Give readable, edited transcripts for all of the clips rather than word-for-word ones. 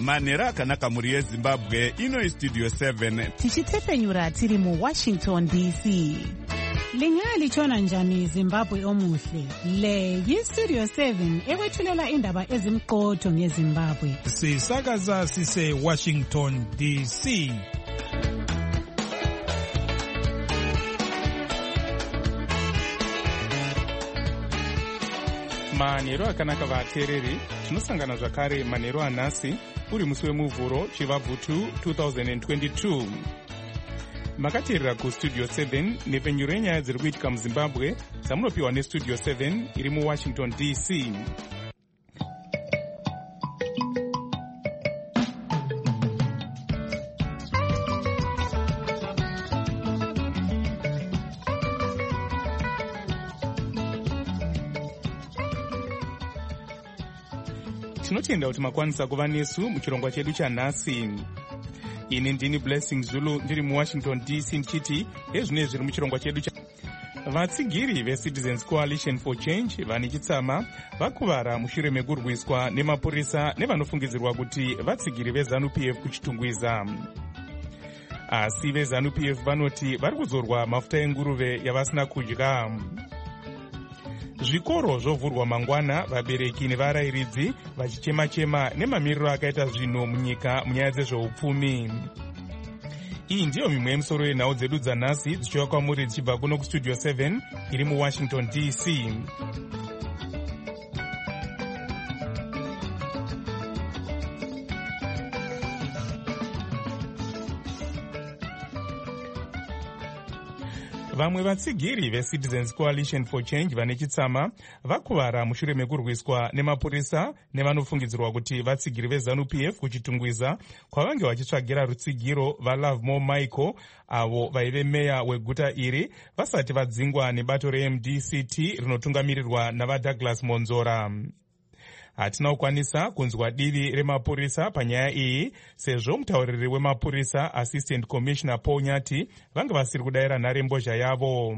manhero akanaka mhuri yezimbabwe. Ino istudio 7 tichitepfenyura tiri muwashington dc. Lingalitshona njani Zimbabwe omuhle? Le yistudio 7 ekwethulela indaba ezimqotho ngeZimbabwe. Sisakaza sise Washington DC. manhero akanaka vateereri, tinosangana zvakare manhero anhasi uri musi wemuvhuro chivabvu 2022. Makateerera kustudio 7 nepfenyuro yenyaya dziri kuitika muzimbabwe dzamunopiwa nestudio 7 iri muwashington dc. Tinotenda kuti makwanisa kuva nesu muchirongwa chedu chanhasi. Ini ndini Blessing Zulu ndiri muwashington dc ndichiti ezvinezvi zviri muchirongwa chedu vatsigiri veCitizens Coalition for Change vane chitsama vakuvara mushure mekurwiswa nemapurisa nevanofungidzirwa kuti vatsigiri veZANU-PF kuchitungwiza. Asi veZANU-PF vanoti vari kuzorwa mafuta enguruve yavasina kudya. Zvikoro zvovhurwa mangwana, vabereki nevarayiridzi vachichema-chema nemamiriro akaita zvinhu munyika munyaya dzezveupfumi. Iyi ndiyo mimwe yemisoro yenhau dzedu dzanhasi dzichiuya kwamuri dzichibva kuno kustudio 7 iri muwashington dc. Vamwe vatsigiri veCitizens Coalition for Change vane chitsama vakuvara mushure mekurwiswa nemapurisa nevanofungidzirwa kuti vatsigiri veZANU-PF kuchitungwiza kwavange vachitsvagira rutsigiro vaLove More Michael avo vaive meya weguta iri vasati vadzingwa nebato reMDCT rinotungamirirwa navaDouglas Monzora. Hatina kukwanisa kunzwa divi remapurisa panyaya iyi sezvo mutauriri wemapurisa Assistant Commissioner Paul Nyati vanga vasiri kudayira nharembozha yavo.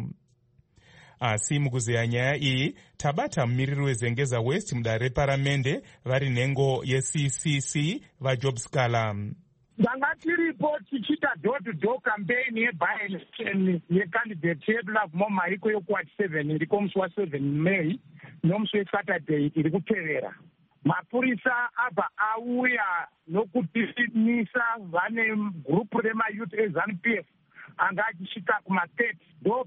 Asi mukuzeya nyaya iyi tabata mumiriri weZengeza West mudare reparamende vari nhengo yeCCC vaJob Scala. Tanga tiripo tichita door-to-door campaign yeby-election yecandidate yeLove More Michael yokuwati 7 iriko musi wa7 May nomusi weSaturday iri kutevera. Mapurisa abva auya nokutimisa vane gurupu remayouth eZANU-PF anga achisvika kuma-30 ndo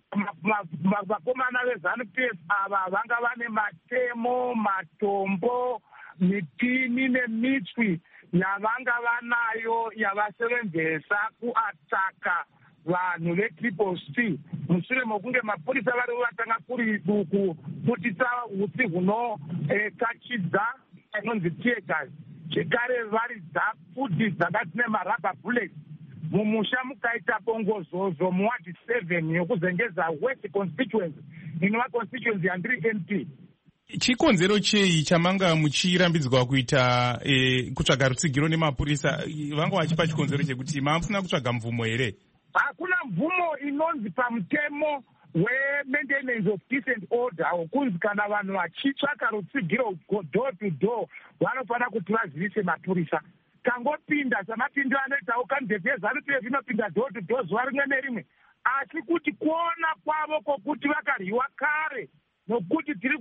vakomana veZANU-PF ava vanga vane matemo, matombo, mipini nemitswi yavanga vanayo yavasevenzesa kuataka vanhu veCCC mushure mokunge mapurisa vari vatanga kuri duku kutisa utsi hunotachidza inonzi tear gas zvekare varidza futi dzakati nemarubber bullets mumusha mukaita bongozozo muwadi 7 yokuzengeza West constituency inova constituency yandiri MP. Chikonzero chei chamanga muchirambidzwa kuita kutsvaga rutsigiro nemapurisa? Vanga vachipa chikonzero chekuti mamusina kutsvaga mvumo here? Hakuna mvumo inonzi pamutemo we-maintenance of peace and order wokunzi kana vanhu vachitsvaka rutsigiro door to door vanofana kuti vazivise mapurisa. Kangopinda samapindiro anoitawo candidate yeZANU-PF inopinda door to door zuva rimwe nerimwe, asi kuti kuona kwavo kwokuti vakaryiwa kare nokuti tiri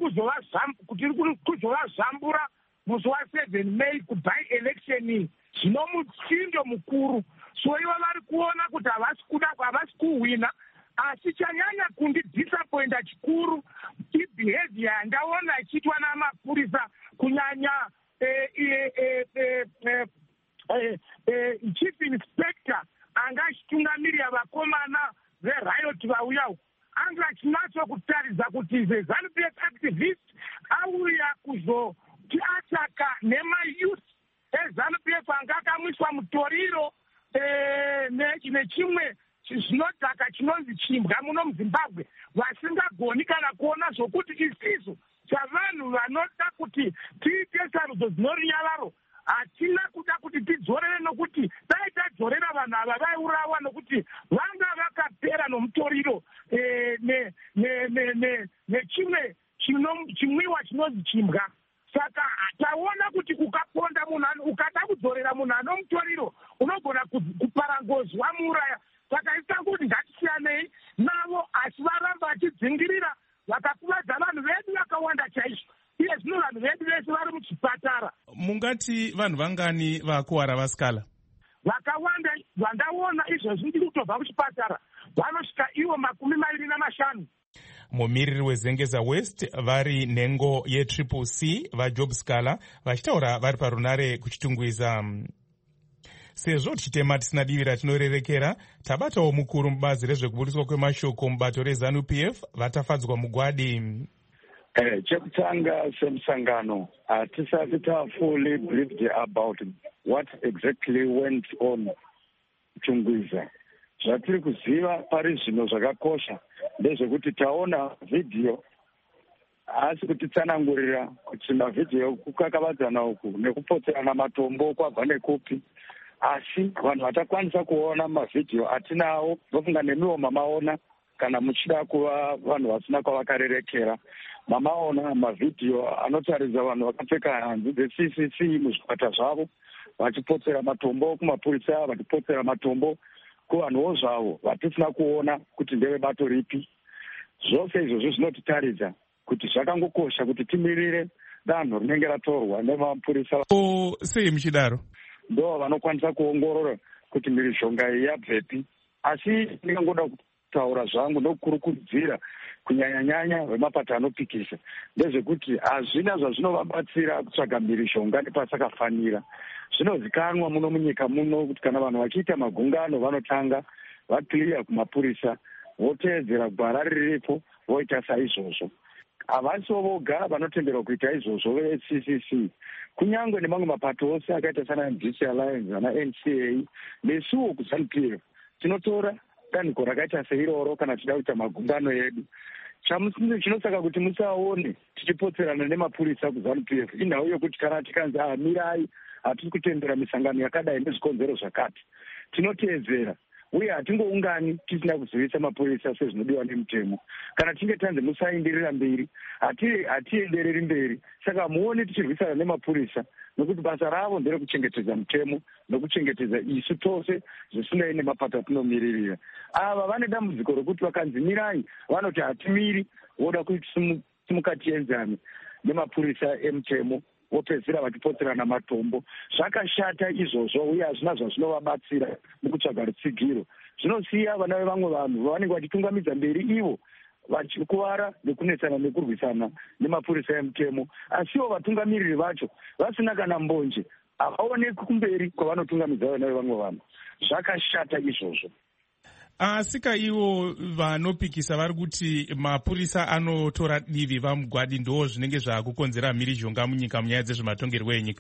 kuzovazvambura musi wa7 May kuby election zvino muchindo mukuru. So ivo vari kuona kuti havasi kuhwina, asi chanyanya kundidisappointa chikuru ibehavior yandaona ichiitwa namapurisa kunyanya chief inspector anga achitungamirira vakomana veriot vauya uku anga achinatso kutaridza kuti ZANU-PF activist auya kuzotiataka nemayouth eZANU-PF anga akamwiswa mutoriro nechimwe zvinodhaka chinonzi chimbwa muno muZimbabwe vasingagoni kana kuona zvokuti isizo chavanhu vanoda kuti tiite sarudzo dzinorunyararo. Hatina kuda kuti tidzorere nokuti dai tadzorera vanhu ava vaiurawa nokuti vanga vakapera nomutoriro nechimwe chimwiwa chinonzi chimbwa. Saka taona kuti ukaponda munhu ukada kudzorera ungati vanhu vangani vakuwara vasikala? Vakawanda vandaona izvozvi ndiri kutobva kuchipatara vanosvika ivo 25. Mumiriri weZengeza West vari nhengo yetriple C vaJob Scala vachitaura vari parunare kuchitungwiza. Sezvo tichitema tisina divi ratinorerekera, tabatawo mukuru mubazi rezvekuburiswa kwemashoko mubato reZANU-PF vatafadzwa mugwadi. Chekutanga semusangano hatisati fully briefed about what exactly went on kuchitungwiza. Zvatiri kuziva pari zvino zvakakosha ndezvekuti taona vhidhiyo, asi kutitsanangurira kuti mavhidhiyo kukakavadzana uku nekupotserana matombo kwabva nekupi. Asi vanhu vatakwanisa kuona mavhidhiyo atinawo, ndofunga nemiwo mamaona kana muchida kuva vanhu vasina kwavakarerekera. Mamaona mavhidhiyo anotaridza vanhu vakapfeka hanzu dzeCCC muzvikwata zvavo vachipotsera matombo kumapurisa, vachipotsera matombo kuvanhuwo zvavo vatisina kuona kuti ndevebato ripi. Zvose izvozvo zvinotitaridza kuti zvakangokosha kuti timirire danho rinenge ratorwa nemapurisa. Sei muchidaro? Ndo vanokwanisa kuongorora kuti mhirizhonga iyi yabvepi. Asi ndingangoda kutaura zvangu nokukurudzira kunyanya-nyanya vemapato anopikisa ndezvekuti hazvina zvazvinovabatsira kutsvaga mhirizhonga nepasakafanira. Zvinozikanwa muno munyika muno kuti kana vanhu vachiita magungano vanotanga vakliya kumapurisa, voteedzera gwara riripo, voita saizvozvo. Havasiwo voga vanotenderwa kuita izvozvo veCCC, kunyange nemamwe mapato ose akaita sana NDC Alliance ana NCA nesuwo kuZANU-PF tinotora danhiko rakaita seiroro kana tichida kuita magungano edu. Chinosaka kuti musaone tichipotserana nemapurisa kuZANU-PF inhau yokuti kana tikanzi mirai, hatisi kutendera misangano yakadai nezvikonzero zvakati, tinoteedzera uye hatingoungani tisina kuzivisa mapurisa sezvinodiwa nemutemo. Kana tinge tanzi musaenderera mberi, hatiendereri mberi. Saka muone tichirwisana nemapurisa nokuti basa ravo nderekuchengetedza mutemo nokuchengetedza isu tose zvisinei nemapato atinomiririra. Ava vane dambudziko rokuti vakanzi mirai, vanoti hatimiri, voda kuti simukatienzani nemapurisa emutemo, vopedzisira vachipotserana matombo. Zvakashata izvozvo uye hazvina zvazvinovabatsira mukutsvaga rutsigiro. Zvinosiya vana vevamwe vanhu vavanenge vachitungamidza mberi ivo vachikuvara nekunetsana nekurwisana nemapurisa emutemo, asiwo vatungamiriri vacho vasina kana mbonje, havaoneki kumberi kwavanotungamidza vana vevamwe vanhu. Zvakashata izvozvo. Asika ivo vanopikisa vari kuti mapurisa anotora divi vamugwadi ndo zvinenge zvakukonzera mhirizhonga munyika munyaya dzezvematongerwo enyika.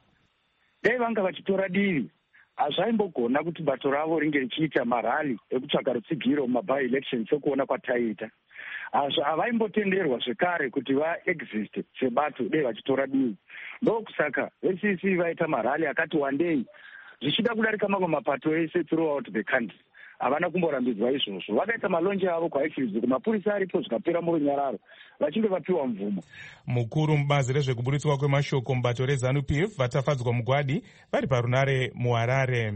Dai vanga vachitora divi, hazvaimbogona kuti bato ravo ringe richiita marali ekutsvaga rutsigiro mumabhai election sekuona kwataiita. Havaimbotenderwa zvekare kuti vaexiste sebato dai vachitora divi. Ndokusaka veCCC vaita marali akati wandei zvichida kudarika mamwe mapato ese throughout the country. Havana kumborambidzwa izvozvo. Vakaita malonje avo kwaifirizi kumapurisa aripo zvikapera murunyararo vachinge vapiwa mvumo. Mukuru mubazi rezvekuburitswa kwemashoko mubato reZANU-PF vatafadzwa mugwadi vari parunare muHarare.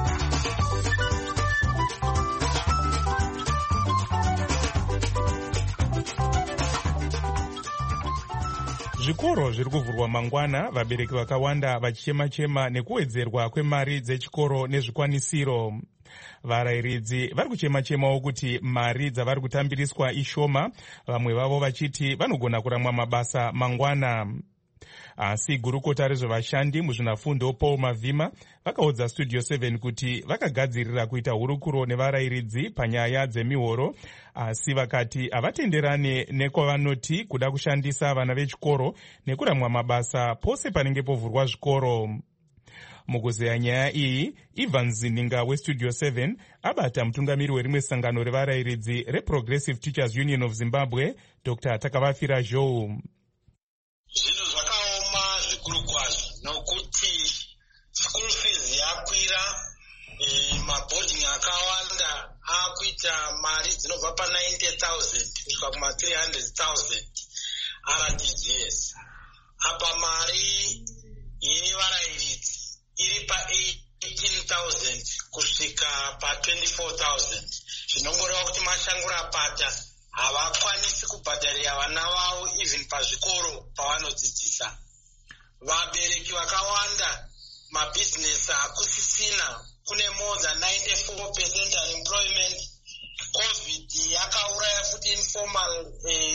Zvikoro zviri kuvhurwa mangwana, vabereki vakawanda vachichema-chema nekuwedzerwa kwemari dzechikoro nezvikwanisiro. Varayiridzi vari kuchema-chemawo kuti mari dzavari kutambiriswa ishoma, vamwe vavo vachiti vanogona kuramwa mabasa mangwana. Asi gurukota rezvevashandi muzvinafundo Paul Mavhima vakaudza Studio 7 kuti vakagadzirira kuita hurukuro nevarayiridzi panyaya dzemihoro, asi vakati havatenderane nekwavanoti kuda kushandisa vana vechikoro nekuramwa mabasa pose panenge povhurwa zvikoro. Mukuzeya nyaya iyi, Ivan Zininga weStudio 7 abata mutungamiri werimwe sangano revarayiridzi reProgressive Teachers Union of Zimbabwe, Dr. Takavafira Joe. Zvinhu zvakaoma zvikuru kwazvo nokuti school fees yakwira, mabhoding akawanda akuita mari dzinobva pa 90,000 kusvika kuma 300,000 RDGs. Apa mari yevarayiridzi iri pa 18,000 kusvika pa 24,000. Zvinongoreva kuti mashangura apata havakwanisi kubhadharira vana vavo even pazvikoro pavanodzidzisa. vabereki vakawanda mabhizinesi akusisina, kune more than 94% unemployment. COVID yakauraya futi informal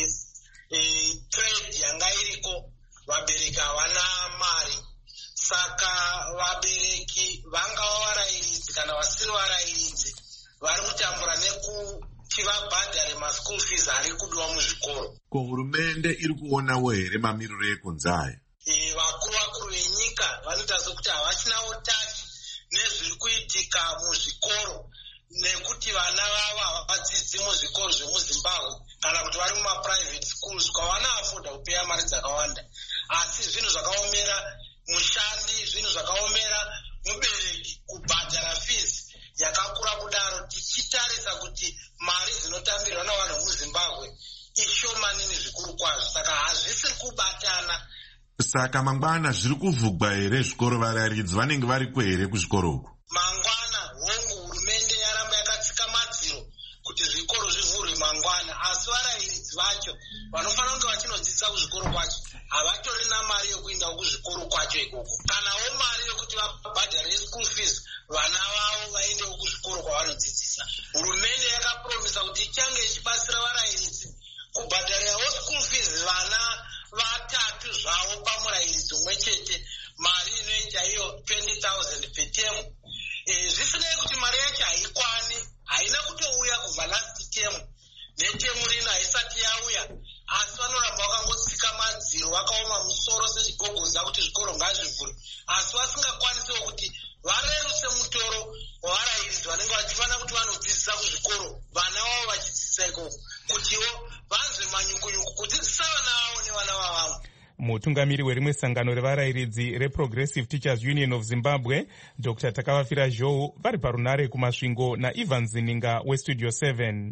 trade yanga iriko, vabereki havana mari. Saka vabereki vangava varayiridzi kana vasiri varayiridzi vari kutambura nekuti vabhadhare maschool fees ari kudiwa muzvikoro. Ko hurumende iri kuonawo here mamiriro ekunzi aya? Vakuru venyika vanoita sekuti havachinawo tachi nezviri kuitika muzvikoro, nekuti vana vavo havadzidzi muzvikoro zvemuzimbabwe kana kuti vari mumaprivate schools kwavana afoda kupeya mari dzakawanda. Asi zvinhu zvakaomera mushandi, zvinhu zvakaomera mubereki kubhadhara fees yakakura kudaro, tichitarisa kuti mari dzinotambirwa navanhu muzimbabwe ishomanini zvikuru kwazvo. Saka hazvisiri kubatana. Saka mangwana zviri kuvhugwa here zvikoro? Varayiridzi vanenge variko here kuzvikoro uku? Mangwana hongu hurumende yaramba yakatsika madziro kuti zvikoro zvivhurwe mangwana, asi varayiridzi vacho vanofanira kunge vachinodzidzisa kuzvikoro kwacho havatorina mari yokuindawo kuzvikoro kwacho ikoko. Kanawo mari yokuti vabhadhare school fees vana vavo vaendewo kuzvikoro kwavanodzidzisa. Hurumende yakapromisa kuti ichange ichibatsira varayiridzi kubhadharirawo school fees vana vatatu zvavo pamurayiridzi umwe chete, mari inoita iyo 20,000 per term. Zvisinei kuti mari yacho haikwani, haina kutouya kubva last term, netemu rino haisati yauya, asi vanoramba vakangotsika madziro vakaoma musoro sechigogodza kuti zvikoro ngazvivhurwe, asi vasingakwanisewo kuti vareruse mutoro wavarayiridzi vanenge vachifanira kuti vanodzidzisa kuzvikoro, vana vavo vachidzidzisa ikoko, kutiwo vanzwe manyukunyuku kudzidzisa vana vavo nevana vavamwe. Mutungamiri werimwe sangano revarayiridzi reProgressive Teachers Union of Zimbabwe, Dr. Takavafira Zhou, vari parunare kumasvingo naIvan Zininga weStudio 7.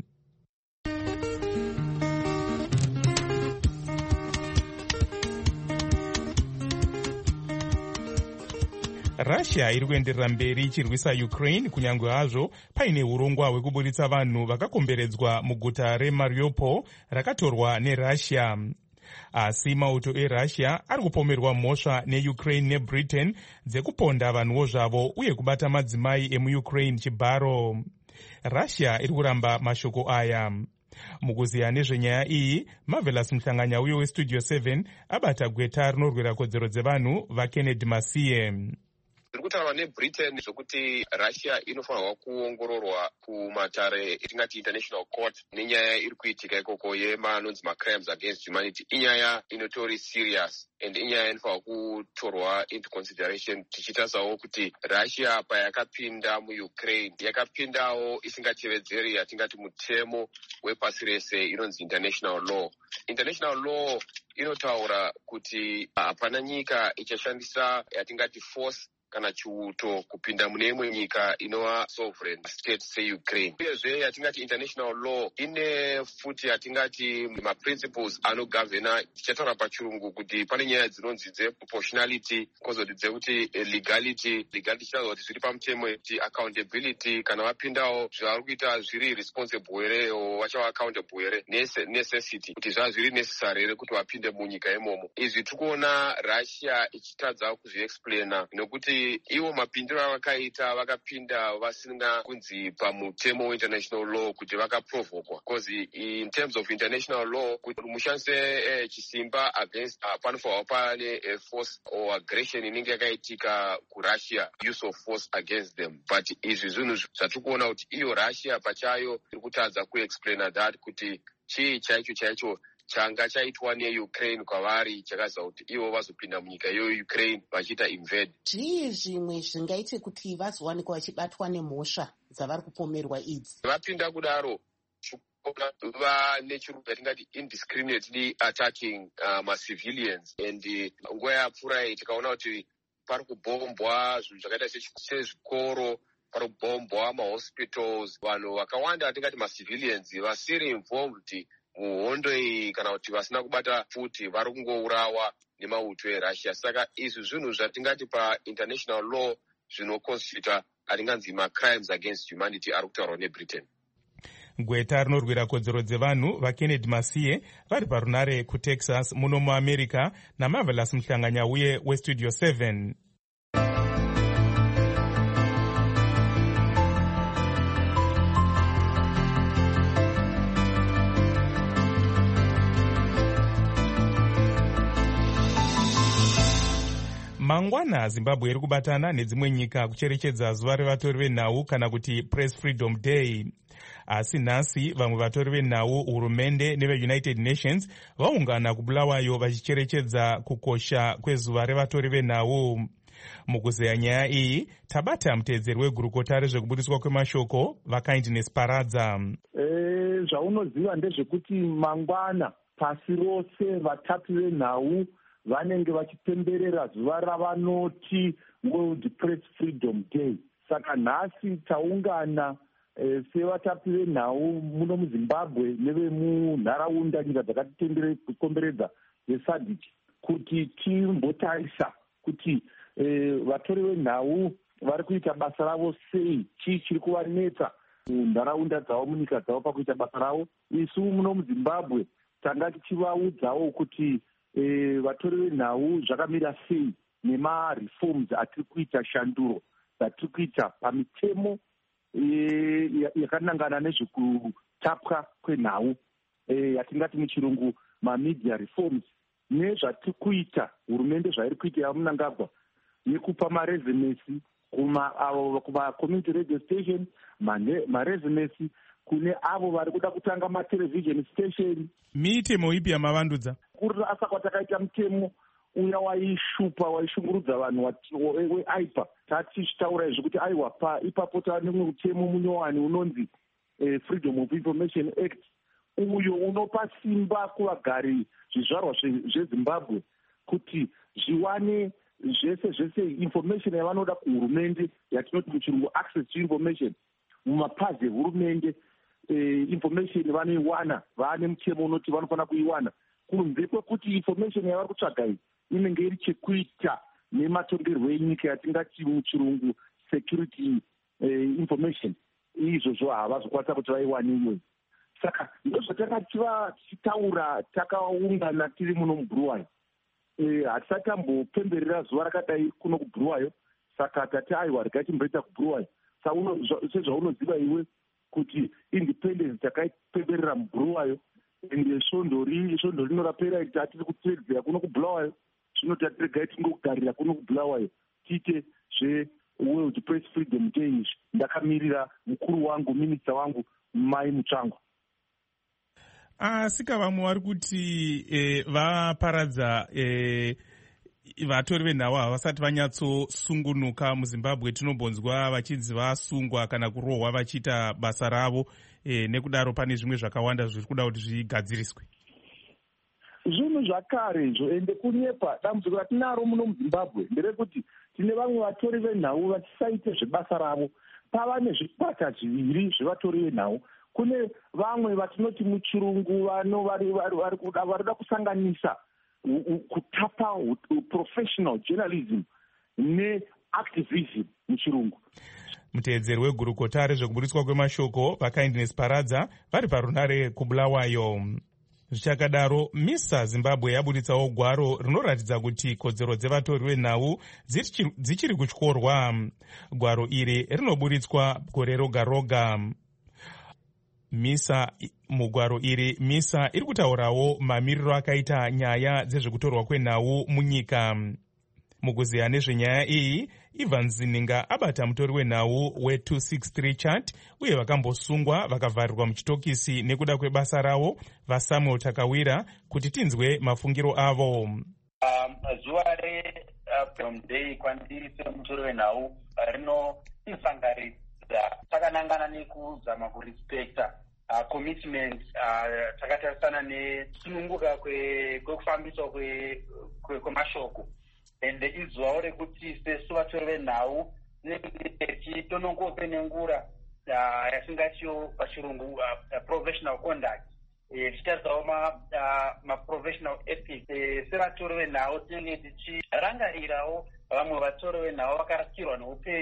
Russia iri kuenderera mberi ichirwisa Ukraine kunyange hazvo paine urongwa hwekuburitsa vanhu vakakomberedzwa muguta reMariupol rakatorwa neRussia. Asi mauto eRussia ari kupomerwa mhosva neUkraine neBritain dzekuponda vanhuwo zvavo uye kubata madzimai emuUkraine chibharo. Russia iri kuramba mashoko aya. Mukuziya nezvenyaya iyi, Marvelous Mhlanganya uye weStudio 7 abata gweta rinorwira kodzero dzevanhu vaKennedy Masiye. Tiri kutaura neBritain zvokuti Russia inofanirwa kuongororwa kumatare etingati international court nenyaya iri kuitika ikoko yemanonzi macrimes against humanity. Inyaya inotori serious and inyaya inofanirwa kutorwa into consideration, tichitarisawo kuti Russia payakapinda muUkraine yakapindawo isingatevedzeri yatingati mutemo wepasi rese inonzi international law. International law inotaura kuti hapana nyika ichashandisa yatingati force kana chiuto kupinda mune imwe nyika inova sovereign state seUkraine. Uyezve yatingati international law ine futi yatingati maprinciples anogavhena, tichataura pachirungu kuti pane nyaya dzinonzi dzeproportionality, kozoti dzekuti legality tichitaura kuti zviri pamutemo kuti accountability, kana vapindawo zvavari kuita zviri responsible here vachava accountable here, necessity kuti zviri necessary here kuti vapinde munyika imomo. Izvi tikuona Russia ichitadza kuzviexplaina nekuti ivo mapindiro avakaita vakapinda vasina kunzi pamutemo weinternational law kuti vakaprovokwa, because in terms of international law kuti mushandise chisimba against panofanirwa pane force or aggression inenge yakaitika kuRussia, use of force against them. But izvi zvinhu zvatikuona kuti iyo Russia pachayo iri kutadza kuexplaina that kuti chii chaicho changa chaitwa neUkraine kwavari chakaza kuti ivo vazopinda munyika yeUkraine vachiita invade. Zvii zvimwe zvingaite kuti vazowanikwa vachibatwa nemhosva dzavari kupomerwa idzi? Vapinda kudaro vane chirungu yatingati indiscriminately attacking macivilians, and nguva yapfuura tikaona kuti pari kubhombwa zvinhu zvakaita sezvikoro, pari kubhombwa mahospitals, vanhu vakawanda vatingati macivilians vasiri involved muhondo iyi kana kuti vasina kubata futi vari kungourawa nemauto eRussia. Saka izvi zvinhu zvatingati painternational law zvinoconstituta atinganzi macrimes against humanity ari kutaurwa neBritain. gweta rinorwira kodzero dzevanhu vaKennedy Masiye vari parunare kuTexas muno muamerica naMarvelous Muhlanganyauye weStudio 7. Mangwana Zimbabwe iri kubatana nedzimwe nyika kucherechedza zuva revatori venhau kana kuti Press Freedom Day. Asi nhasi vamwe vatori venhau, hurumende neveUnited Nations vaungana kuBulawayo vachicherechedza kukosha kwezuva revatori venhau. Mukuzeya nyaya iyi tabata muteedzeri wegurukota rezvekubudiswa kwemashoko vaKindness Paradza. Zvaunoziva ndezvekuti mangwana pasi rose vatapi venhau vanenge vachipemberera zuva ravanoti World Press Freedom Day. Saka nhasi taungana sevatapi venhau muno muZimbabwe nevemunharaunda nyika dzakatikomberedza yeSADC kuti timbotarisa kuti vatori venhau vari kuita basa ravo sei, chii chiri kuvanetsa munharaunda dzavo, munyika dzavo pakuita basa ravo. Isu muno muZimbabwe tanga tichivaudzawo kuti vatori venhau zvakamira sei nemareforms atiri kuita, shanduro dzatiri kuita pamitemo yakanangana nezvekutapwa kwenhau yatingati muchirungu mamedia reforms, nezvatiri kuita hurumende zvairi kuita yaMunangagwa nekupa marezinesi kuma-community radio station, marezinesi kune avo vari kuda kutanga matelevision station. Mitemo ipi yamavandudza? Kurasa kwatakaita mutemo uya waishupa waishungurudza vanhu weaipa, tatichitaura izvi kuti aiwa ipapo tava nemwe mutemo munyowani unonzi Freedom of Information Act, uyo unopa simba kuvagari zvizvarwa zveZimbabwe kuti zviwane zvese information yavanoda kuhurumende yatinoti muchirungu access to information mumapazi ehurumende. Information vanoiwana, vane mutemo unoti vanofanira kuiwana, kunze kwekuti information yavari kutsvaga iyi inenge iri chekuita nematongerwo enyika yatingati muchirungu security information. Izvozvo havazokwanisa kuti vaiwane iyoyo. Saka ndozvatakanga tichitaura takaungana tiri muno muBulawayo. Hatisati tambopemberera zuva rakadai kuno kuBulawayo, saka tati aiwa regai timboita kuBulawayo. Sezvaunoziva iwe kuti independence takaipemberera muBulawayo, ende svondo rinorapera tatiri kuteedzera kuno kuBulawayo, zvino tati regai tingokugarira kuno kuBulawayo tiite zveWorld Press Freedom Day izvi. Ndakamirira mukuru wangu, minista wangu, Mai Mutsvangwa. Asika vamwe vari kuti vaparadza vatori venhau havasati vanyatsosungunuka muZimbabwe. Tinombonzwa vachinzi vasungwa kana kurohwa vachiita basa ravo, nekudaro pane zvimwe zvakawanda zviri kuda kuti zvigadziriswe. Zvinhu zvakare izvo, ende kunyepa dambudziko ratinaro muno muZimbabwe nderekuti tine vamwe vatori venhau vachisaite zvebasa ravo. Pava nezvikwata zviviri zvevatori venhau. Kune vamwe vatinoti muchirungu vari kuda kusanganisa kutapa professional journalism neactivism muchirungu. Muteedzeri wegurukota rezvekubudiswa kwemashoko vaKindness Paradza vari parunare kuBulawayo. Zvichakadaro, MISA Zimbabwe yabuditsawo gwaro rinoratidza kuti kodzero dzevatori venhau dzichiri kutyorwa. Gwaro iri rinobuditswa gore roga roga. Mugwaro iri MISA iri kutaurawo mamiriro akaita nyaya dzezvekutorwa kwenhau munyika. Mukuziya nezvenyaya iyi, Ivan Zininga abata mutori wenhau we263 chat uye vakambosungwa vakavharirwa muchitokisi nekuda kwebasa ravo vaSamuel Takawira kuti tinzwe mafungiro avo. Zuva reFreedom Day kwandiri semutori wenhau rinotisangaridza takanangana nekuzama kurespekta commitment takatarisana nesununguka kwekufambiswa kwemashoko. Ende izuvawo rekuti sesu vatori venhau tichitonongope nengura yatingatiyo pachirungu professional conduct, tichitaridzawo maprofessional ethics. Sevatori venhau tinenge tichirangarirawo vamwe vatori venhau vakarasikirwa neupenyu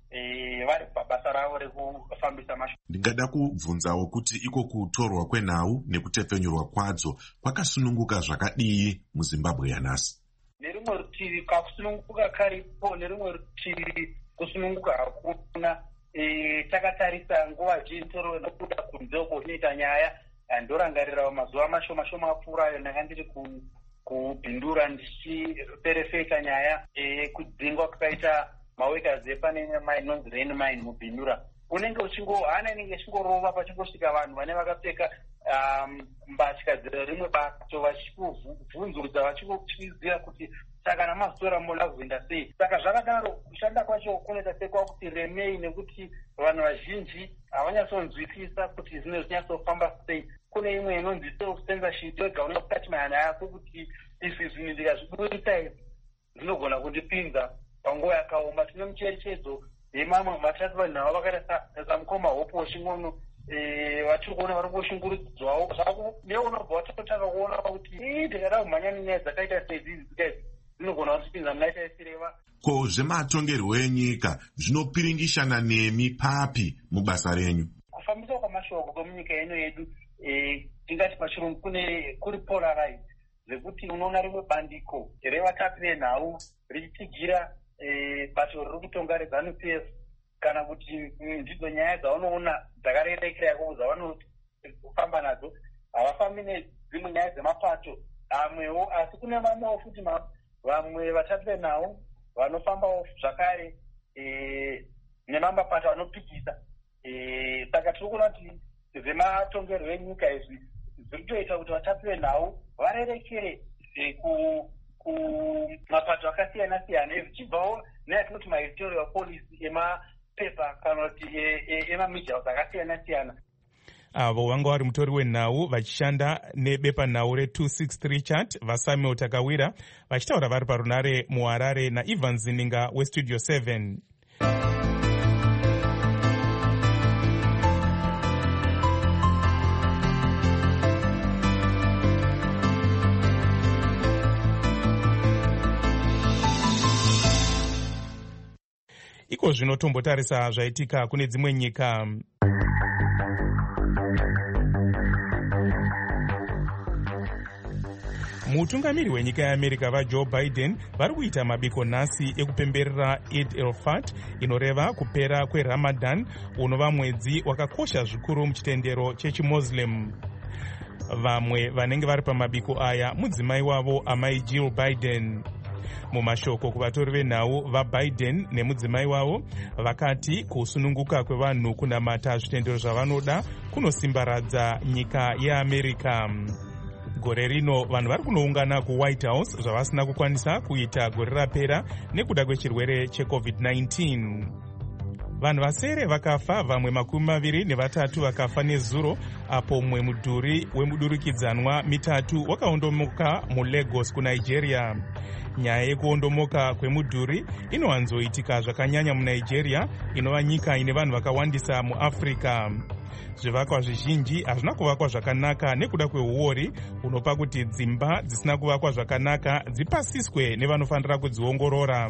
vari pabasa ravo rekufambisa mashoko. Ndingada kubvunzawo kuti iko kutorwa kwenhau nekutepfenyurwa kwadzo kwakasununguka zvakadii muZimbabwe yanhasi? Nerimwe rutivi kakusununguka karipo, nerimwe rutivi kusununguka hakuna. Takatarisa nguva zhinji nokuda kunze uko zvinoita nyaya, ndorangarirawo mazuva mashoma apfuurayo ndanga ndiri kubhindura ndichiperefeka nyaya kudzingwa kwakaita maworkers epane inonzi Rain Mine mubhindura. Unenge hana inenge ichingorova pachingosvika vanhu vane vakapfeka mbatya rimwe bato vachikuvhunzurudza vachikutyizira kuti saka namazutora moda kuenda sei. Saka zvakadaro kushanda kwacho kunoita sekwakuti remei, nekuti vanhu vazhinji havanyatsonzwisisa kuti zvinhu zvinyatsofamba sei. Kune imwe inonzi self-censorship wega unoda kutati mahana yako kuti izvi zvinhu ndikazviburisa izvi zvinogona kundipinza panguva yakaoma. Tine mucherechedzo yemamwe matatu vanhu avo vakaita samukoma hope waching'ono vatiri kuona vari kushungurudzwawo zvako neunobva watotanga kuona kuti ndikada kumhanya nenyaya dzakaita sedzidzi dzikaidzi dzinogona kutipinza muna taisireva. Ko zvematongerwo enyika zvinopiringishana nemi papi mubasa renyu? Kufambiswa kwamashoko kwemunyika ino yedu tingati pachirungu kuri polarized, zvekuti unoona rimwe bandiko revatapi venhau richitigira bato riri kutonga reZANU-PF, kana kuti ndidzo nyaya dzaunoona dzakarerekera yako dzavanofamba nadzo havafambi nedzimwe nyaya dzemapato amwewo, asi kune vamwewo futi vamwe vatapi venhau vanofambawo zvakare nemamapato anopikisa. Saka tiri kuona kuti zvematongerwo enyika izvi zviri kutoita kuti vatapi venhau varerekere kumapato akasiyana-siyana, zvichibvawo neyatinoti maeditorial policy emapepa kana kuti emamedia akasiyana-siyana. Avo vanga vari mutori wenhau vachishanda nebepanhau re263 chat vaSamuel Takawira vachitaura vari parunare muHarare naIvan Zininga weStudio 7. Iko zvino tombotarisa zvaitika kune dzimwe nyika. Mutungamiri wenyika yeAmerica vaJoe Biden vari kuita mabiko nhasi ekupemberera Eid el-Fat, inoreva kupera kweRamadan, unova mwedzi wakakosha zvikuru muchitendero chechiMuslim. Vamwe vanenge vari pamabiko aya mudzimai wavo amai Jill Biden. Mumashoko kuvatori venhau vaBiden nemudzimai wavo vakati kusununguka kwevanhu kunamata zvitendero zvavanoda kunosimbaradza nyika yeAmerica. Gore rino vanhu vari kunoungana kuWhite House zvavasina kukwanisa kuita gore rapera nekuda kwechirwere cheCovid-19. Vanhu vasere vakafa, vamwe 23 vakafa nezuro apo mumwe mudhuri wemudurikidzanwa mitatu wakaondomoka muLagos kuNigeria. Nyaya yekuondomoka kwemudhuri inowanzoitika zvakanyanya muNigeria, inova nyika ine vanhu vakawandisa muAfrica. Zvivakwa zvizhinji hazvina kuvakwa zvakanaka nekuda kweuori unopa kuti dzimba dzisina kuvakwa zvakanaka dzipasiswe nevanofanira kudziongorora.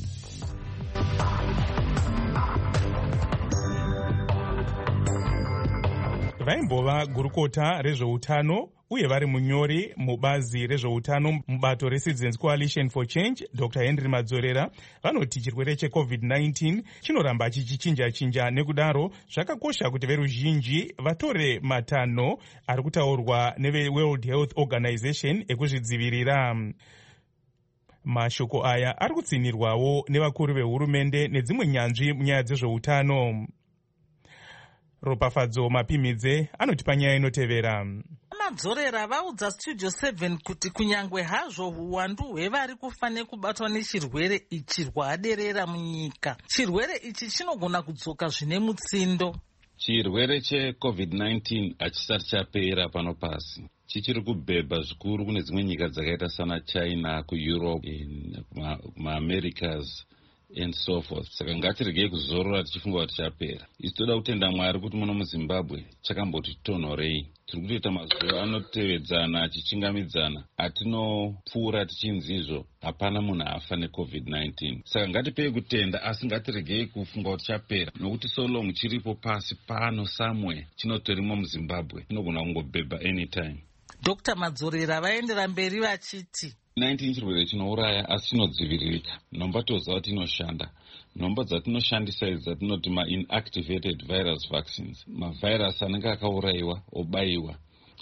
Vaimbova gurukota rezveutano uye vari munyori mubazi rezveutano mubato reCitizens Coalition for Change, Dr. Henry Madzorera, vanoti chirwere cheCovid-19 chinoramba chichinja-chinja, nekudaro zvakakosha kuti veruzhinji vatore matanho ari kutaurwa neveWorld Health Organization ekuzvidzivirira. Mashoko aya ari kutsinirwawo nevakuru vehurumende nedzimwe nyanzvi munyaya dzezveutano. Ropafadzo Mapimidze anoti panyaya inotevera. Madzorera vaudza Studio 7 kuti kunyangwe hazvo uwandu hwevari kufanira kubatwa nechirwere ichi rwaderera munyika, chirwere ichi chinogona kudzoka zvine mutsindo. Chirwere cheCovid-19 hachisati chapera pano pasi, chichiri kubhebha zvikuru kune dzimwe nyika dzakaita sana China, kuEurope, kumaAmericas, and so forth. Saka ngatiregei kuzorora tichifunga kuti chapera. Isi toda kutenda Mwari kuti muno muZimbabwe chakamboti tonhorei. Tiri kutoita mazuva anotevedzana achichingamidzana atinopfuura tichinzi izvo hapana munhu afa neCovid-19. Saka ngatipei kutenda asi ngatiregei kufunga kuti chapera, nokuti so long chiripo pasi pano somewhere chinotorimwa muZimbabwe chinogona kungobhebha anytime. Dr. Madzorera vaendera mberi vachiti 19 chirwere chinouraya asi chinodziviririka. Nomba toziva kuti inoshanda. Nomba dzatinoshandisa idzi dzatinoti ma-inactivated virus vaccines, mavhairasi anenge akaurayiwa obayiwa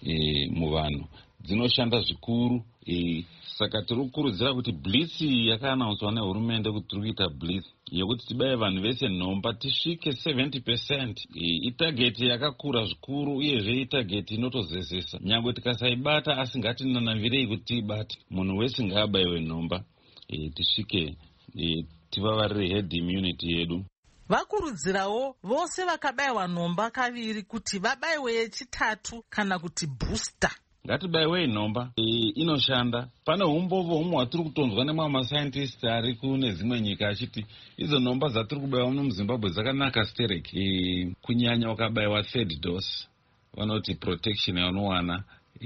muvanhu, dzinoshanda zvikuru. Saka tiri kukurudzira kuti blitz yakaanaunswa nehurumende kuti tiri kuita blitz yekuti tibaye vanhu vese nhomba tisvike 70%. Itageti yakakura zvikuru uyezve itageti inotozezesa. Nyangwe tikasaibata asi ngatinanavirei kuti tiibate. Munhu wese ngaabayiwe nhomba tisvike tivavarire herd immunity yedu. Vakurudzirawo vose vakabayiwa nhomba kaviri kuti vabayiwe yechitatu kana kuti booster. Ngatibayiwei nhomba, inoshanda. Pane umbovho humwe hwatiri kutonzwa nemamwe mascientist ari kune dzimwe nyika achiti idzo nhomba dzatiri kubayiwa muno muZimbabwe dzakanaka stereki. Kunyanya ukabayiwa third dose vanoti protection yaunowana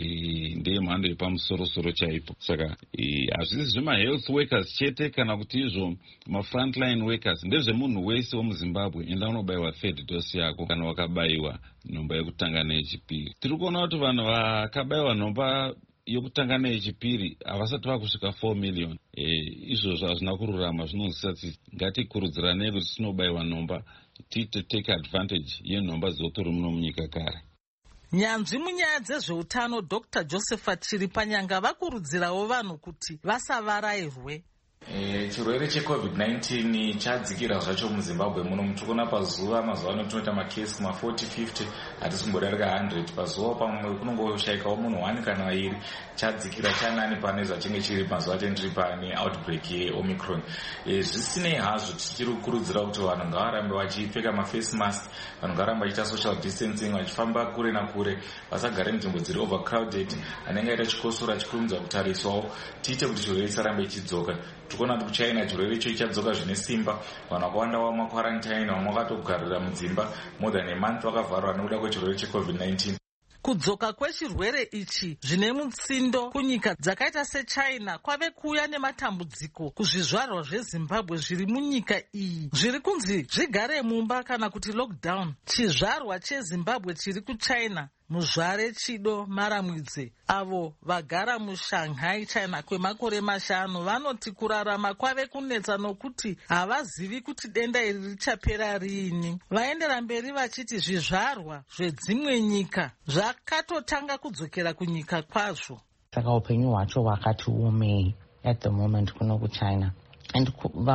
ndeye mhando yepamusoro-soro chaipo. Saka hazvisi zvema-health workers chete kana kuti izvo ma-frontline workers, ndezvemunhu wese womuZimbabwe enda unobayiwa third dose yako kana wakabayiwa nhomba yekutanga neyechipiri. Tiri kuona kuti vanhu vakabayiwa nhomba yokutanga neyechipiri havasati vakusvika 4 million. Izvozvo hazvina kururama. Zvinonzwisa kuti ngatikurudziranei kuti tinobayiwa nhomba tiite take advantage yenhomba dzotori muno munyika kare. Nyanzvi munyaya dzezveutano Dr. Josephat Chiripanyanga vakurudzirawo vanhu kuti vasavarayirwe. Chirwere cheCovid-19 chadzikira zvacho muZimbabwe muno. Muchikuona pazuva mazuva ano tinoita makesi ma40-50 hatisi kumbodarika 100 pazuva. Pamwe kunongoshayikawo munhu 1 kana 2. Chadzikira chanani pane zvachinge chiri mazuva atendiri pane outbreak yeOmicron. Zvisinei hazvo tichiri kukurudzira kuti vanhu ngavarambe vachipfeka maface mask, vanhu ngavarambe vachiita social distancing, vachifamba kure nakure, vasagara nzvimbo dziri overcrowded. Anenge aita chikosoro achikurumidza kutariswawo, tiite kuti chirwere chisarambe chidzoka. Tikona kuti kuChina chirwere icho chadzoka zvine simba. Vanhu vakawanda vamakwarantine, vamwe vakatogarira mudzimba more than a month vakavharwa nekuda kwechirwere cheCovid-19. Kudzoka kwechirwere ichi zvine mutsindo kunyika dzakaita seChina kwave kuuya nematambudziko kuzvizvarwa zveZimbabwe zviri munyika iyi zviri kunzi zvigare mumba kana kuti lockdown. Chizvarwa cheZimbabwe chiri kuChina, muzvare Chido Maramwidze, avo vagara muShanghai, China kwemakore 5, vanoti kurarama kwave kunetsa nokuti havazivi kuti denda iri richapera riini. Vaendera mberi vachiti zvizvarwa zvedzimwe nyika zvakatotanga kudzokera kunyika kwazvo. Saka upenyu hwacho hwakati umei at the moment kuno kuChina, and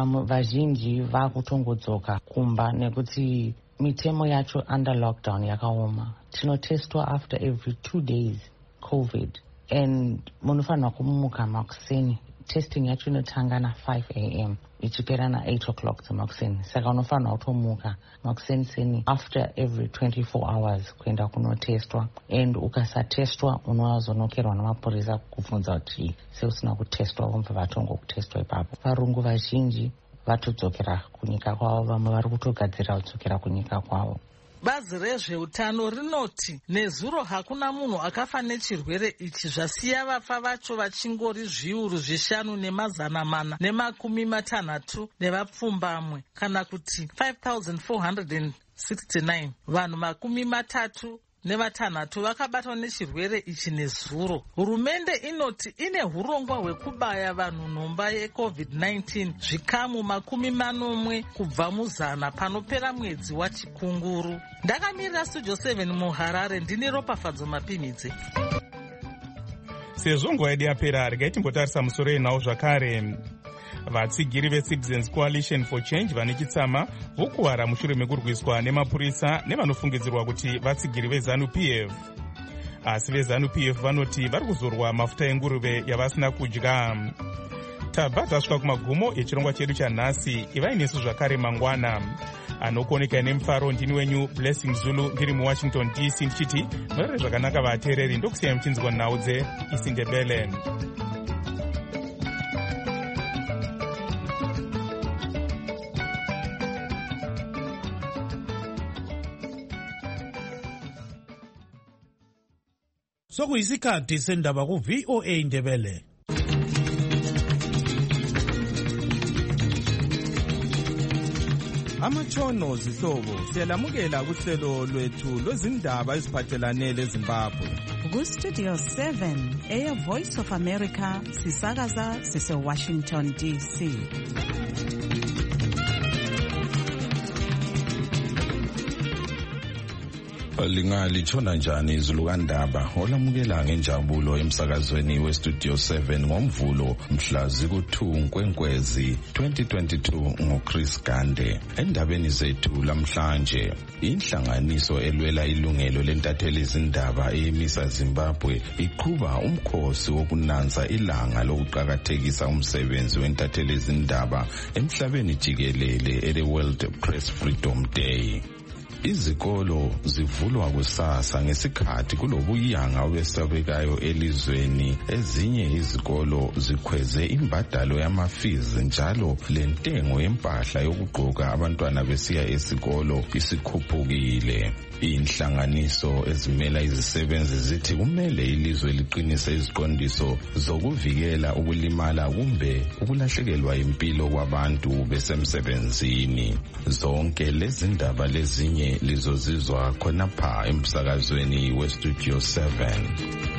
vazhinji vakutongodzoka kumba nekuti mitemo yacho under lockdown yakaoma. Tinotestwa after every 2 days COVID, and munofanirwa kumuka makuseni. Testing yacho inotanga na 5 a.m. ichipera na 8 o'clock dzemakuseni. Saka unofanirwa kutomuka makuseni seni after every 24 hours kuenda kunotestwa, and ukasatestwa unozonokerwa namapurisa kubvunza kuti seusina kutestwa vomva vatongo kutestwa ipapo. Varungu vazhinji vatodzokera kunyika kwavo, vamwe vari kutogadzira kudzokera kunyika kwavo. Bazi rezveutano rinoti nezuro hakuna munhu akafa nechirwere ichi, zvasiya vafa vacho vachingori 5,460 nevapfumbamwe kana kuti 5,469. Vanhu 36 vakabatwa nechirwere ichi nezuro. Hurumende inoti ine hurongwa hwekubaya vanhu nhomba yeCovid-19 zvikamu 40 kubva muzana panopera mwedzi waChikunguru. Ndakamirira Studio 7 muHarare, ndini Ropafadzo Mapimidze. Sezvo nguva yedu yapera, regai timbotarisa musoro yenhau zvakare. Vatsigiri veCitizens Coalition for Change vane chitsama vokuwara mushure mekurwiswa nemapurisa nevanofungidzirwa kuti vatsigiri veZANU-PF. Asi veZANU-PF vanoti vari kuzorwa mafuta enguruve yavasina kudya. Tabva tasvika kumagumo echirongwa chedu chanhasi. Ivai nesu zvakare mangwana. Anokuoneka nemufaro ndini wenyu Blessing Zulu, ndiri muWashington DC ndichiti murare zvakanaka vateereri, ndokusiyai muchinzwa nhau dzeIsindebele. Sokuyisikhathi sendaba ku VOA Indebele. Amatshono zihlobo siyalamukela kuhlelo lwethu lwezindaba eziphathelane leZimbabwe. Ku Studio 7 eya Voice of America sisakaza sise Washington DC. Lingalitshona njani izulukandaba olamukela ngenjabulo emsakazweni weStudio 7 ngomvulo mhla ziku-2 Nkwenkwezi 2022 ngoChris Gande. Endabeni zethu lamhlanje, inhlanganiso elwela ilungelo lentatheli izindaba eyimisa Zimbabwe iqhuba umkhosi wokunanza ilanga lokuqakathekisa umsebenzi wentatheli izindaba emhlabeni jikelele ele World Press Freedom Day. Izikolo zivulwa kusasa ngesikhathi kulobuyanga obesabekayo elizweni. Ezinye izikolo zikhweze imbadalo yamafizi njalo lentengo yempahla yokugqoka abantwana besiya esikolo isikhuphukile. Inhlanganiso ezimela izisebenzi zithi kumele ilizwe liqinise iziqondiso zokuvikela ukulimala kumbe ukulahlekelwa impilo kwabantu besemsebenzini. Zonke lezi ndaba lezinye lizozizwa khonapha emsakazweni weStudio 7.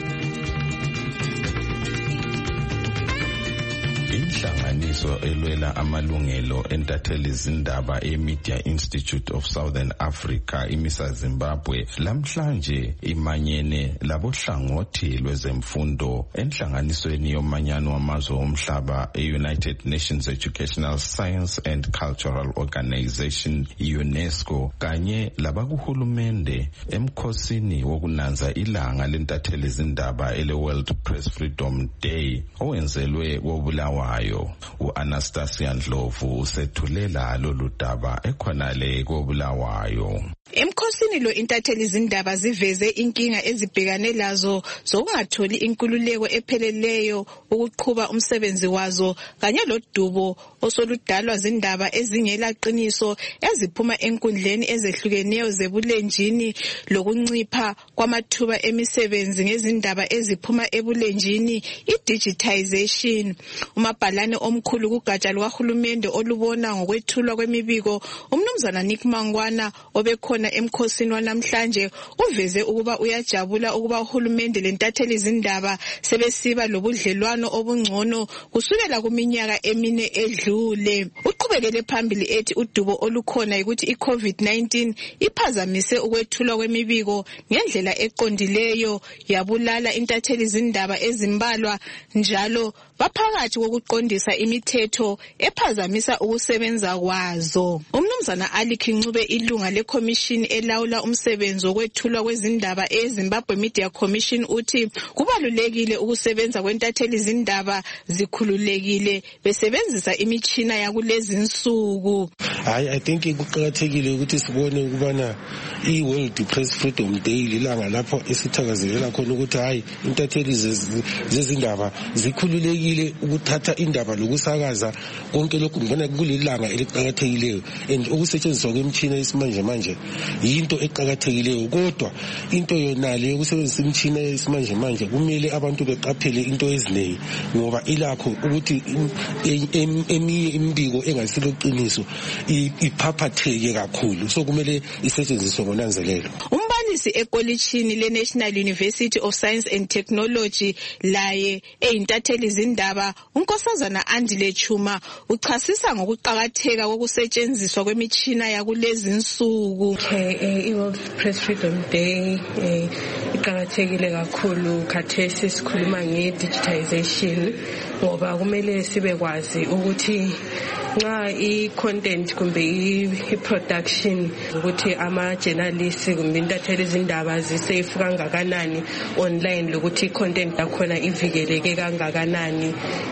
Inhlanganiso elwela amalungelo entatheli izindaba eMedia Institute of Southern Africa imisa Zimbabwe lamhlanje imanyene labohlangothi lwezemfundo enhlanganisweni yomanyano wamazwe omhlaba eUnited Nations Educational Science and Cultural Organization UNESCO kanye labakuhulumende emkhosini wokunanza ilanga lentatheli izindaba ele World Press Freedom Day owenzelwe koBulawayo. U-Anastasia Ndlovu usethulela lolu daba ekhonale koBulawayo. Emkhosini lo intatheli izindaba ziveze inkinga ezibhekane lazo zokungatholi inkululeko epheleleyo ukuqhuba umsebenzi wazo kanye lodubo osoludalwa zindaba ezingela qiniso eziphuma enkundleni ezehlukeneyo zebulenjini lokuncipha kwamathuba emisebenzi ngezindaba eziphuma ebulenjini i-digitization. Umabhalane omkhulu kugatsha lukahulumende olubona ngokwethulwa kwemibiko uMnumzana Nick Mangwana obekhona emkhosini wanamhlanje uveze ukuba uyajabula ukuba uhulumende lentatheli izindaba sebesiba lobudlelwano obungcono kusukela kuminyaka emine edlule. Uqhubekele phambili ethi udubo olukhona ukuthi iCovid-19 iphazamise ukwethulwa kwemibiko ngendlela eqondileyo yabulala intatheli izindaba ezimbalwa njalo baphakathi kokuqondisa imithetho ephazamisa ukusebenza kwazo. Umnumzana Ali Kincube ilunga leCommission elawula umsebenzi wokwethulwa kwezindaba eZimbabwe Media Commission uthi kubalulekile ukusebenza kwentatheli izindaba zikhululekile besebenzisa imitshina yakulezi insuku. I think kuqakathekile ukuthi sibone ukubana iWorld Press Freedom Day lilanga lapho esithakazelela khona ukuthi hayi intatheli zezindaba zikhululekile ukuthatha indaba lokusakaza konke lokhu ngibona kulilanga eliqhakathekileyo and ukusetshenziswa kwemitshina yesimanje manje yinto eqhakathekileyo. Kodwa into yonale yokusebenzisa imitshina yesimanje manje kumele abantu beqaphele into eziningi ngoba ilakho ukuthi eminye imbiko engasilo qiniso iphaphatheke kakhulu, so kumele isetshenziswe ngonanzelelo. Umbalisi ekolitshini leNational University of Science and Technology laye eyintatheli izindaba uNkosazana Andile Chuma uchasisa ngokuqhakatheka kokusetshenziswa kwemitshina yakulezi insuku. iWorld Press Freedom Day iqhakathekile kakhulu khathesi sikhuluma nge-digitization ngoba kumele sibe kwazi ukuthi nxa i-content kumbe i-production ukuthi ama-journalists kumbe intatheli izindaba zisafe kangakanani online lokuthi i-content yakhona ivikeleke kangakanani.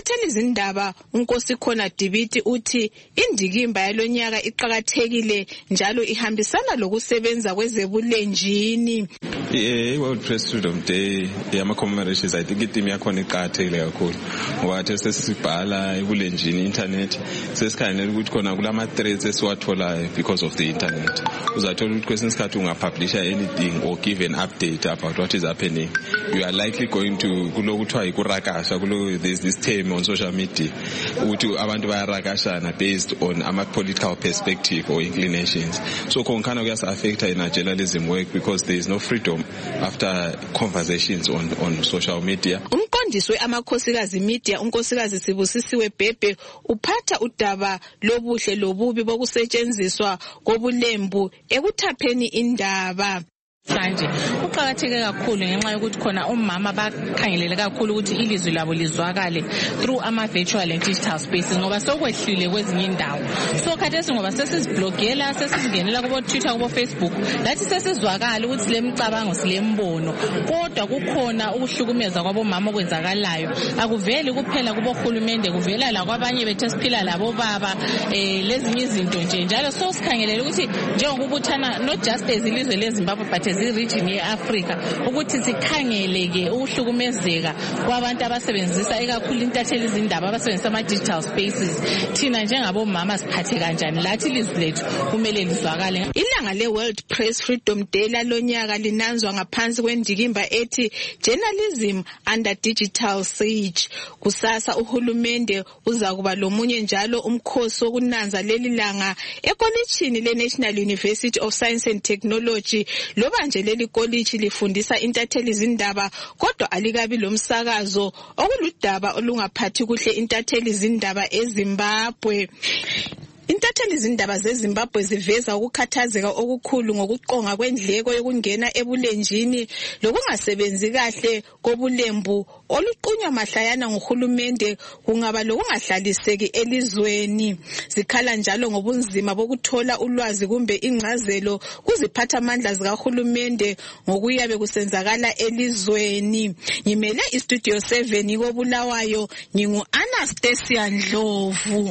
Intatheli zindaba uNkosikhona Dibiti uthi indikimba yalonyaka iqhakathekile njalo ihambisana lokusebenza kwezebulenjini. World Press Freedom Day yama commemorations I think itheme yakhona iqhakathekile kakhulu ngoba sesibhala ebulenjini internet sesikhangela ukuthi khona kulama threats esiwathola because of the internet. Uzathola ukuthi kwesinye isikhathi ungapublisha anything or give an update about what is happening, you are likely going to kulokuthiwa ikurakasha there's this term on social media ukuthi abantu bayarakashana based on ama political perspective or inclinations. So konkhana kuyas affect in journalism work because there is no freedom after conversations on social media. Umqondisi weAmakhosikazi Media uNkosikazi Sibusisiwe Bhebhe uphatha udaba lobuhle lobubi bokusetshenziswa kobulembu ekuthapheni indaba. Manje uqhakatheke kakhulu ngenxa yokuthi khona umama bakhangelele kakhulu ukuthi ilizwi labo lizwakale through ama virtual and digital spaces ngoba sokwehlile kwezinye indawo. So khathesi ngoba sesiziblogela sesizingenela kubo Twitter kubo Facebook lathi sesizwakala ukuthi lemcabango silembono kodwa kukhona ukuhlukumeza kwabomama okwenzakalayo akuveli kuphela kubo hulumende kuvela la kwabanye bethu esiphila labo baba lezinye izinto nje njalo so sikhangelele ukuthi njengokubuthana not just ezilizwe leZimbabwe but region yeAfrica ukuthi sikhangeleke ukuhlukumezeka kwabantu abasebenzisa ekakhulu intatheli zindaba abasebenzisa ama digital spaces thina njengabomama siphathe kanjani lathi ilizwi lethu kumele lizwakale. Ilanga le World Press Freedom Day lalonyaka linanzwa ngaphansi kwendikimba ethi Journalism under Digital Siege. Kusasa uhulumende uzakuba lomunye njalo umkhosi wokunanza leli langa ekolitshini leNational University of Science and Technology loba nje leli college lifundisa intatheli zindaba kodwa alikabi lomsakazo okuludaba olungaphathi kuhle intatheli zindaba eZimbabwe. Intatheli zindaba zeZimbabwe ziveza ukukhathazeka okukhulu ngokuqonga kwendleko yokungena ebulenjini lokungasebenzi kahle kobulembu oluqunywa mahlayana ngohulumende kungaba lokungahlaliseki elizweni. Zikhala njalo ngobunzima bokuthola ulwazi kumbe ingcazelo kuziphatha amandla zikahulumende ngokuyabe kusenzakala elizweni. Ngimele iStudio 7 koBulawayo ngingu Anastasia Ndlovu.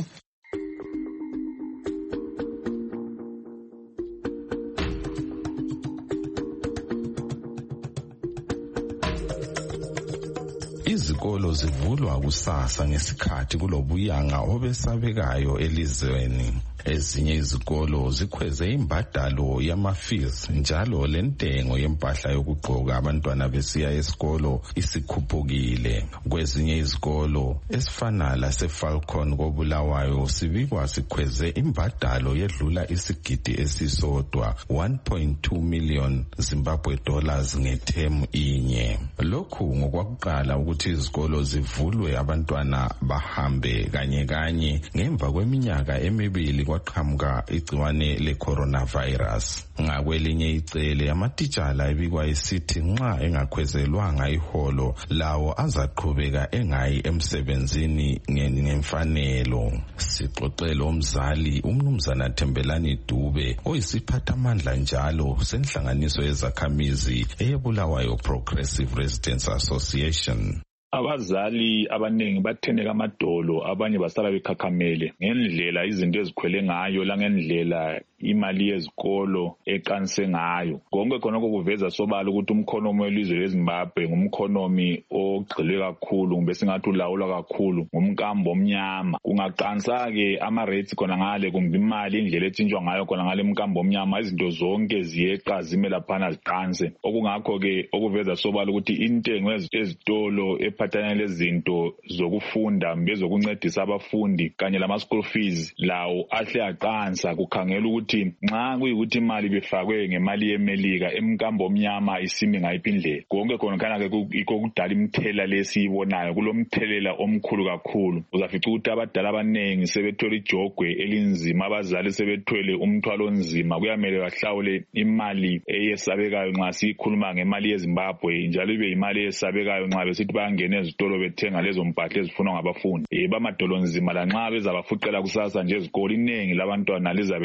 Izikolo zivulwa kusasa ngesikhathi kulobuyanga obesabekayo elizweni. Ezinye izikolo zikhweze imbadalo yama-fees njalo lentengo yempahla yokugqoka abantwana besiya esikolo isikhuphukile. Kwezinye izikolo esifana laseFalcon koBulawayo sibikwa sikhweze imbadalo yedlula isigidi esisodwa 1.2 million Zimbabwe dollars ngethemu inye. Lokhu ngokwakuqala ukuthi izikolo zivulwe abantwana bahambe kanye ngemva kweminyaka emibili kwaqhamuka igciwane le-coronavirus. Ngakwelinye icele amatitshala ebikwa isithi nxa engakhwezelwanga iholo lawo azaqhubeka engayi emsebenzini ngemfanelo. Sixoxele umzali uMnumzana Thembelani Dube oyisiphathamandla njalo senhlanganiso yezakhamizi eyeBulawayo Progressive Residents Association. Abazali abanengi batheneka amadolo abanye basala bekhakhamele ngendlela izinto ezikhwele ngayo langendlela imali yezikolo eqanise ngayo. Konke khonoko kuveza sobala ukuthi umkhonomi welizwe leZimbabwe ngumkhonomi ogxile kakhulu kumbe singathi ulawulwa kakhulu ngumkambo omnyama. Kungaqanisa-ke ama-rates khona ngale kumbe imali indlela etshintshwa ngayo khona ngale mkambo omnyama izinto zonke ziyeqa zime laphana ziqanise. Okungakho-ke okuveza sobala ukuthi intengo ezitolo ephathelene lezinto zokufunda mbe zokuncedisa abafundi kanye lama-school fees lawo ahle aqansa kukhangela ukuthi nxa kuyikuthi imali befakwe ngemali yemelika emkambo omnyama isimi ngayiphi indlela. Konke khona kana-ke yikho kudala imthelela lesiyibonayo kulomthelela omkhulu kakhulu. Uzafica ukuthi abadala abanengi sebethwele ijogwe elinzima, abazali sebethwele umthwalo onzima, kuyamele bahlawule imali eyesabekayo nxa siyikhuluma ngemali yeZimbabwe njalo ibe yimali eyesabekayo nxa besithi bayangena ezitolo bethenga lezo mpahla ezifunwa ngabafundi. Bamadolo nzima lanxa bezabafuqela kusasa nje ezikolo iningi labantwana lizabe lingabhadali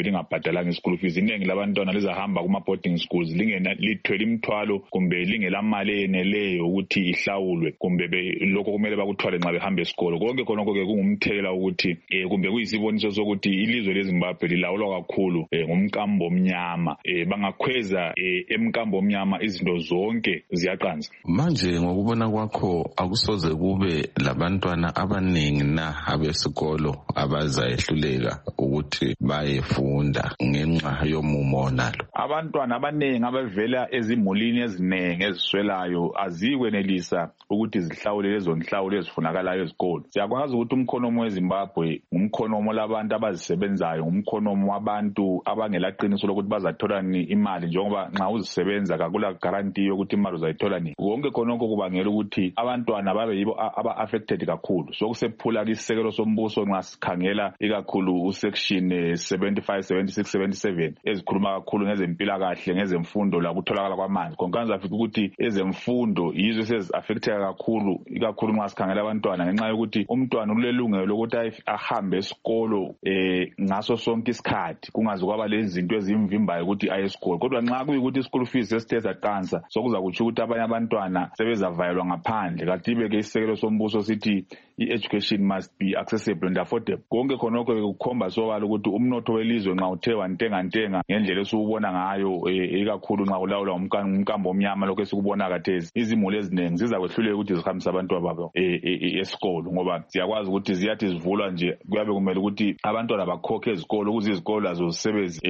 libhadalanga i-school fees. Iningi labantwana lizahamba kuma-boarding schools lithwele imithwalo kumbe lingelamali eyeneleyo ukuthi ihlawulwe kumbe lokho kumele bakuthwale nxa behamba esikolo. Konke khonokho-ke kungumthelela ukuthi kumbe kuyisiboniso sokuthi ilizwe leZimbabwe lilawulwa kakhulu ngumkambo omnyama. Bangakhweza emkambo omnyama izinto zonke ziyaqanza. Manje ngokubona kwakho akusoze kube labantwana abaningi na abesikolo abazayehluleka ukuthi bayefunda ngenxa yomumo nalo? Abantwana abaningi abavela ezimulini eziningi eziswelayo azikwenelisa ukuthi zihlawule lezo nhlawulo ezifunakalayo ezikolo. Siyakwazi ukuthi umkhonomo weZimbabwe ngumkhonomo labantu abazisebenzayo, ngumkhonomo wabantu abangelaqiniso lokuthi bazathola imali, njengoba nxa uzisebenza kakula guarantee yokuthi imali uzayithola nini. Konke khonokho kubangela ukuthi abantwana babe yibo aba-affected kakhulu. So kusephula isisekelo sombuso nxa sikhangela ikakhulu usection 75, 76, 77 ezikhuluma kakhulu ngezempilakahle, ngezemfundo lakutholakala kwamanzi. Konkanza afika ukuthi ezemfundo yizo esezi-affecteka kakhulu, ikakhulu nxa sikhangela abantwana, ngenxa yokuthi umntwana ulelungelo lokuthi ahambe esikolo ngaso sonke isikhathi kungaze kwaba lezinto ezimvimbayo ukuthi aye esikolo. Kodwa nxa kuyikuthi i-school fees sesithe saqansa, sokuzakutsho ukuthi abanye abantwana sebezavayelwa ngaphandle. Kanti-ke isisekelo sombuso sithi i-education must be accessible and affordable. Konke khonokho kukhomba sobala ukuthi umnotho welizwe nxa uthe wantengantenga ngendlela esiwubona ngayo, ikakhulu nxa kulawulwa umkambo omnyama lokho esikubona khathesi, izimuli eziningi zizakwehluleka ukuthi zihambise abantu babo esikolo, ngoba siyakwazi ukuthi ziyathi zivulwa nje kuyabe kumele ukuthi abantwana bakhokhe ezikolo ukuze izikolo lazo zisebenze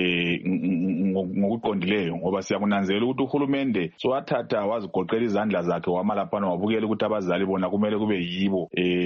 ngokuqondileyo, ngoba siyakunanzelela ukuthi uhulumende sowathatha wazigoqela izandla zakhe wama laphana wabukela ukuthi abazali bona kumele kube yibo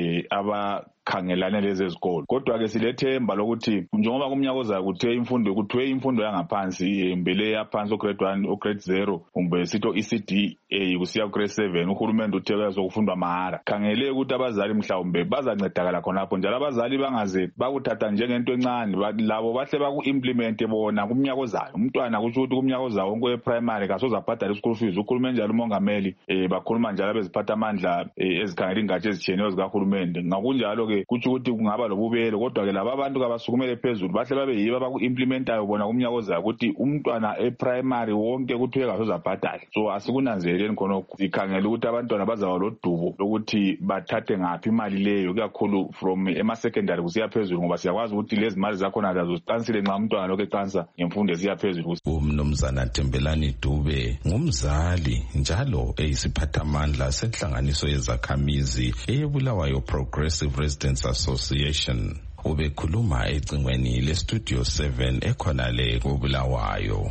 abakhangelane lezi zikolo. Kodwa-ke silethemba lokuthi njengoba kumnyaka ozayo kuthiwe imfundo yangaphansi mbele yaphansi ograde 1 ograde 0 kumbe sithi ECD kusiya kugrade 7 uhulumende uthe kuyazokufundwa mahara. Khangele ukuthi abazali mhlawumbe bazancedakala khonapho, njalo abazali bangaze bakuthatha njengento encane, labo bahle baku-implement bona kumnyaka ozayo. Umntwana kusho ukuthi kumnyaka ozayo wonke we-primary kasoze abhadale i-school fees. Ukhulume njalo umongameli, bakhuluma njalo abeziphatha amandla ezikhangela ingatsha ezitshiyeneyo zikahulumende. Ngakunjalo-ke kutsho ukuthi kungaba lobubele, kodwa-ke laba abantu kabasukumele phezulu bahle babe yibo abaku-implementayo bona kumnyaka ozayo ukuthi umntwana e-primary wonke kuthiwe kasoze abhadale. So asikunanzeleleni khonokho, sikhangela ukuthi abantwana bazaba lodubo lokuthi bathathe ngaphi imali leyo, kakhulu from ema-secondary kusiya phezulu, ngoba siyakwazi ukuthi lezi mali zakhona lazo ziqansile nxa umntwana lokhu eqansa ngemfundo esiya phezulu. Umnumzana Thembelani Dube ngumzali njalo eyisiphathamandla senhlanganiso yezakhamizi eyeBulawayo Progressive Residents Association. Ubekhuluma ecingweni leStudio 7 ekhonale koBulawayo.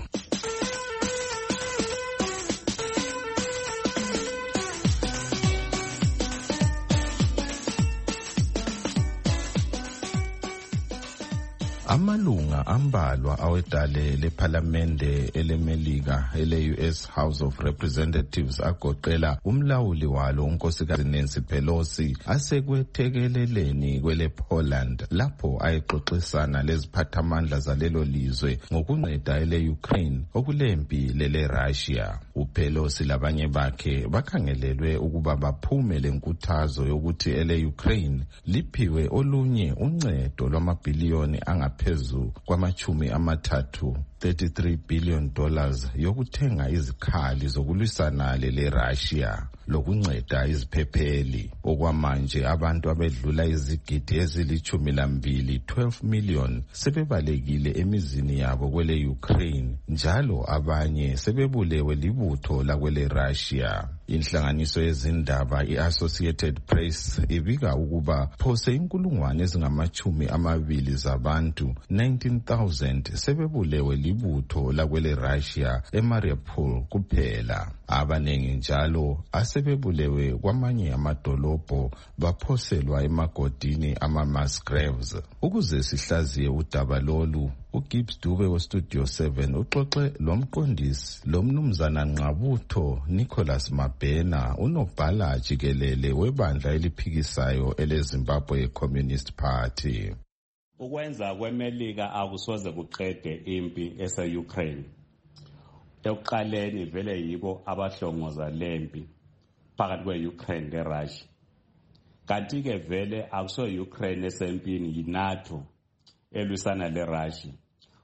Amalunga ambalwa awedale lephalamende elemelika ele-US House of Representatives agoqela umlawuli walo unkosikazi Nancy Pelosi asekwethekeleleni kwele Poland lapho ayexoxisana leziphathamandla zalelo lizwe ngokunceda ele-Ukraine okulempi lele-Russia. UPelosi labanye bakhe bakhangelelwe ukuba baphume lenkuthazo yokuthi ele-Ukraine liphiwe olunye uncedo lwamabhiliyoni phezu kwamachumi amathathu $33 billion yokuthenga izikhali zokulwisana lele-Russia lokunceda iziphepheli. Okwamanje abantu abedlula izigidi ezili-12 12 million sebebalekile emizini yabo kwele Ukraine, njalo abanye sebebulewe libutho lakwele Russia. Inhlanganiso yezindaba i-Associated Press ibika ukuba phose 20,000 zabantu 19,000 sebebulewe libutho lakwele Russia eMariupol kuphela. Abanengi njalo asebebulewe kwamanye amadolobho baphoselwa emagodini ama-mass graves. Ukuze sihlaziye udaba lolu, uGibbs Dube weStudio 7 uxoxe lomqondisi lomnumzana Nqabutho Nicholas Mabhena, unobhala jikelele webandla eliphikisayo ele-Zimbabwe Communist Party. Ukwenza kweMelika akusoze kuqede impi ese-Ukraine. Ekuqaleni vele yibo abahlongoza lempi phakathi kwe-Ukraine le-Russia. Kanti-ke vele akuso-Ukraine esempini, yi-NATO elwisana le-Russia.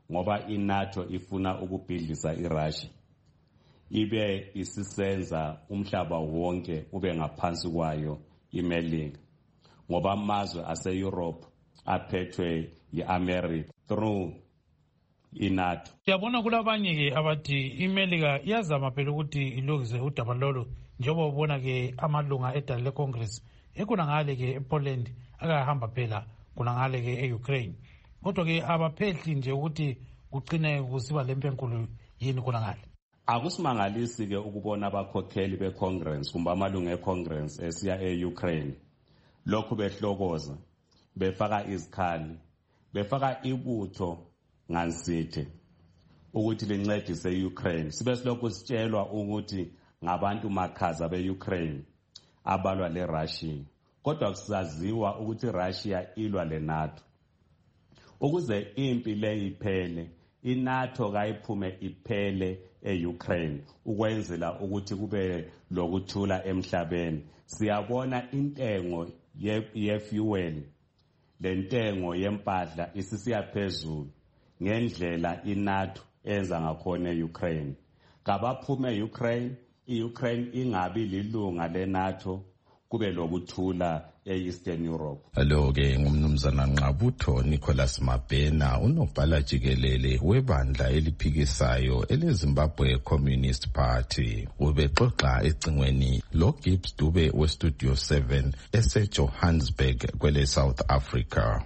ngoba iNATO ifuna ukubhidlisa iRussia ibe isisenza umhlaba wonke ube ngaphansi kwayo iMelika, ngoba amazwe ase-Europe aphethwe yi-America through iNATO. Siyabona kulabanye-ke abathi iMelika iyazama phela ukuthi ilungise udaba lolu, njengoba ubona-ke amalunga edala leCongress ekhona ngale-ke ePoland akahamba phela khona ngale-ke e-Ukraine, kodwa-ke abaphehli nje ukuthi kugcine kusiba lempi enkulu yini khona ngale. Akusimangalisi-ke ukubona abakhokheli beCongress kumbe amalunga eCongress esiya e-Ukraine lokhu behlokoza, befaka izikhali, befaka ibutho ngansithe ukuthi lincedise i-Ukraine. Sibe silokhu sitshelwa ukuthi ngabantu makhaza be-Ukraine abalwa le-Russia, kodwa kusaziwa ukuthi iRussia ilwa le-NATO. Ukuze impi le iphele, iNATO kayiphume iphele e-Ukraine ukwenzela ukuthi kube lokuthula emhlabeni. Siyabona intengo ye-fuel, lentengo yempahla isisiya phezulu ngendlela iNATO enza ngakhona e-Ukraine. Kabaphume e-Ukraine, i-Ukraine ingabi lilunga le-NATO, kube lokuthula e-Eastern Europe. Lo-ke ngumnumzana Nqabutho Nicholas Mabhena, unobhala jikelele webandla eliphikisayo ele-Zimbabwe Communist Party. Ubexoxa ecingweni lo-Gibbs Dube we-Studio 7 ese-Johannesburg kwele-South Africa.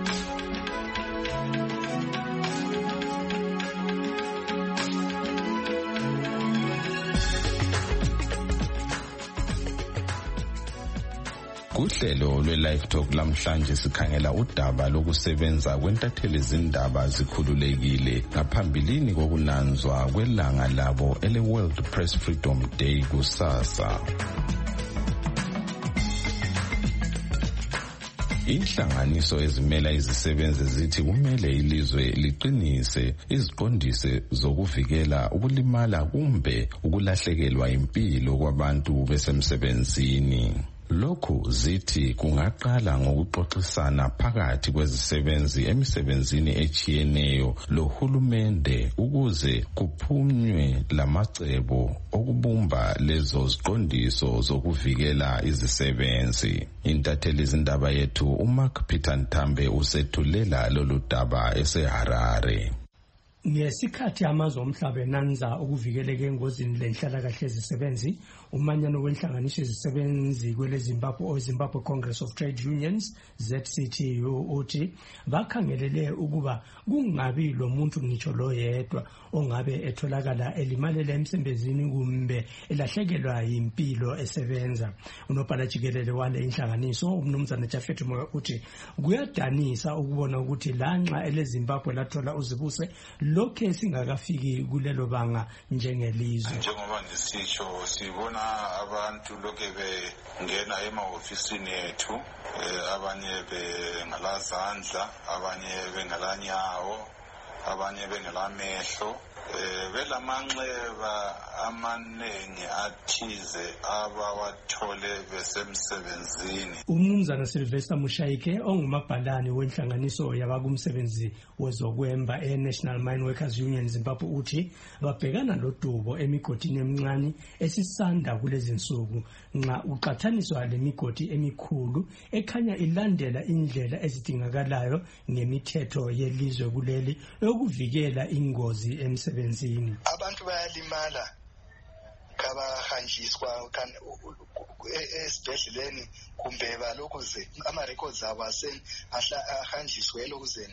Kuhlelo lwe-Live Talk lamhlanje sikhangela udaba lokusebenza kwentatheli zindaba zikhululekile ngaphambilini kokunanzwa kwelanga labo ele-World Press Freedom Day kusasa. Inhlanganiso ezimela izisebenzi zithi kumele ilizwe liqinise iziqondise zokuvikela ukulimala kumbe ukulahlekelwa impilo kwabantu besemsebenzini. Lokhu zithi kungaqala ngokuxoxisana phakathi kwezisebenzi emisebenzini echiyeneyo lohulumende ukuze kuphunywe lamacebo okubumba lezo ziqondiso zokuvikela izisebenzi. Intatheli zindaba yethu uMark Peter Ntambe usethulela lolu daba eseHarare. Ngesikhathi amazwe omhlaba enanza ukuvikeleka engozini lenhlalakahle ezisebenzi, umanyano wenhlanganiso ezisebenzi kwele-Zimbabwe Congress of Trade Unions ZCTU uthi bakhangelele ukuba kungabi lo muntu ngitsho lo yedwa ongabe etholakala elimalela emsebenzini kumbe elahlekelwa yimpilo esebenza. Unobhala jikelele wale inhlanganiso umnumzana Jafet Moyo uthi kuyadanisa ukubona ukuthi lanxa ele-Zimbabwe lathola uzibuse lokho esingakafiki kulelo banga njengelizwe. Njengoba ngisitsho sibona abantu lokho bengena emahofisini ethu, abanye bengalazandla, abanye bengalanyawo, abanye bengelamehlo, belamanxeba amaningi athize abawathole besemsebenzini. Umnumzana Sylvester Mushayike ongumabhalane wenhlanganiso yabakumsebenzi wezokwemba e-National Mine Workers Union Zimbabwe uthi babhekana lodubo emigodini emincane esisanda kulezi nsuku nxa uqathaniswa lemigodi emikhulu ekhanya ilandela indlela ezidingakalayo ngemithetho yelizwe kuleli yokuvikela ingozi emsebenzini. Abantu bayalimala kabahanjiswa esibhedleleni kumbe balokuze ama-records abo ahanjiswe elokuzeni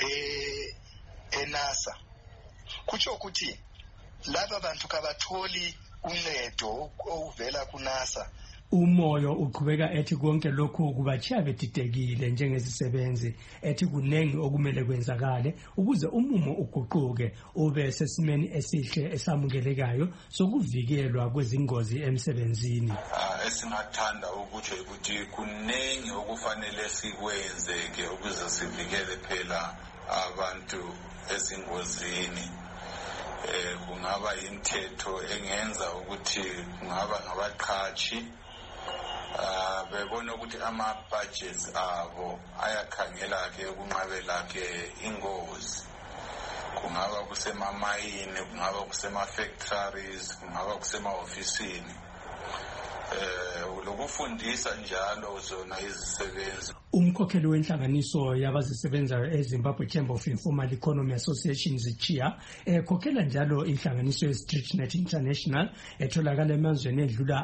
eNASA. Kutsho ukuthi laba bantu kabatholi uncedo ovela kuNASA. Umoyo uqhubeka ethi konke lokhu kubachiya bedidekile njengezisebenzi, ethi kunengi okumele kwenzakale ukuze umumo uguquke ube sesimeni esihle esamukelekayo sokuvikelwa kwezingozi emsebenzini. Esingathanda ukuthi kunengi okufanele sikwenzeke ukuze sivikele phela abantu ezingozini. Kungaba imithetho engenza ukuthi kungaba ngabaqhashi bebona ukuthi ama-budgets abo ayakhangela-ke ukunqabela-ke ingozi. kungaba kusemamayini, kungaba kusema-factories, kungaba kusema-ofisini. Lokufundisa njalo zona izisebenzi. Umkhokheli wenhlanganiso yabazisebenzayo eZimbabwe Chamber of Informal Economy Association ZICHIA ekhokhela njalo inhlanganiso yeStreetNet International etholakala emazweni edlula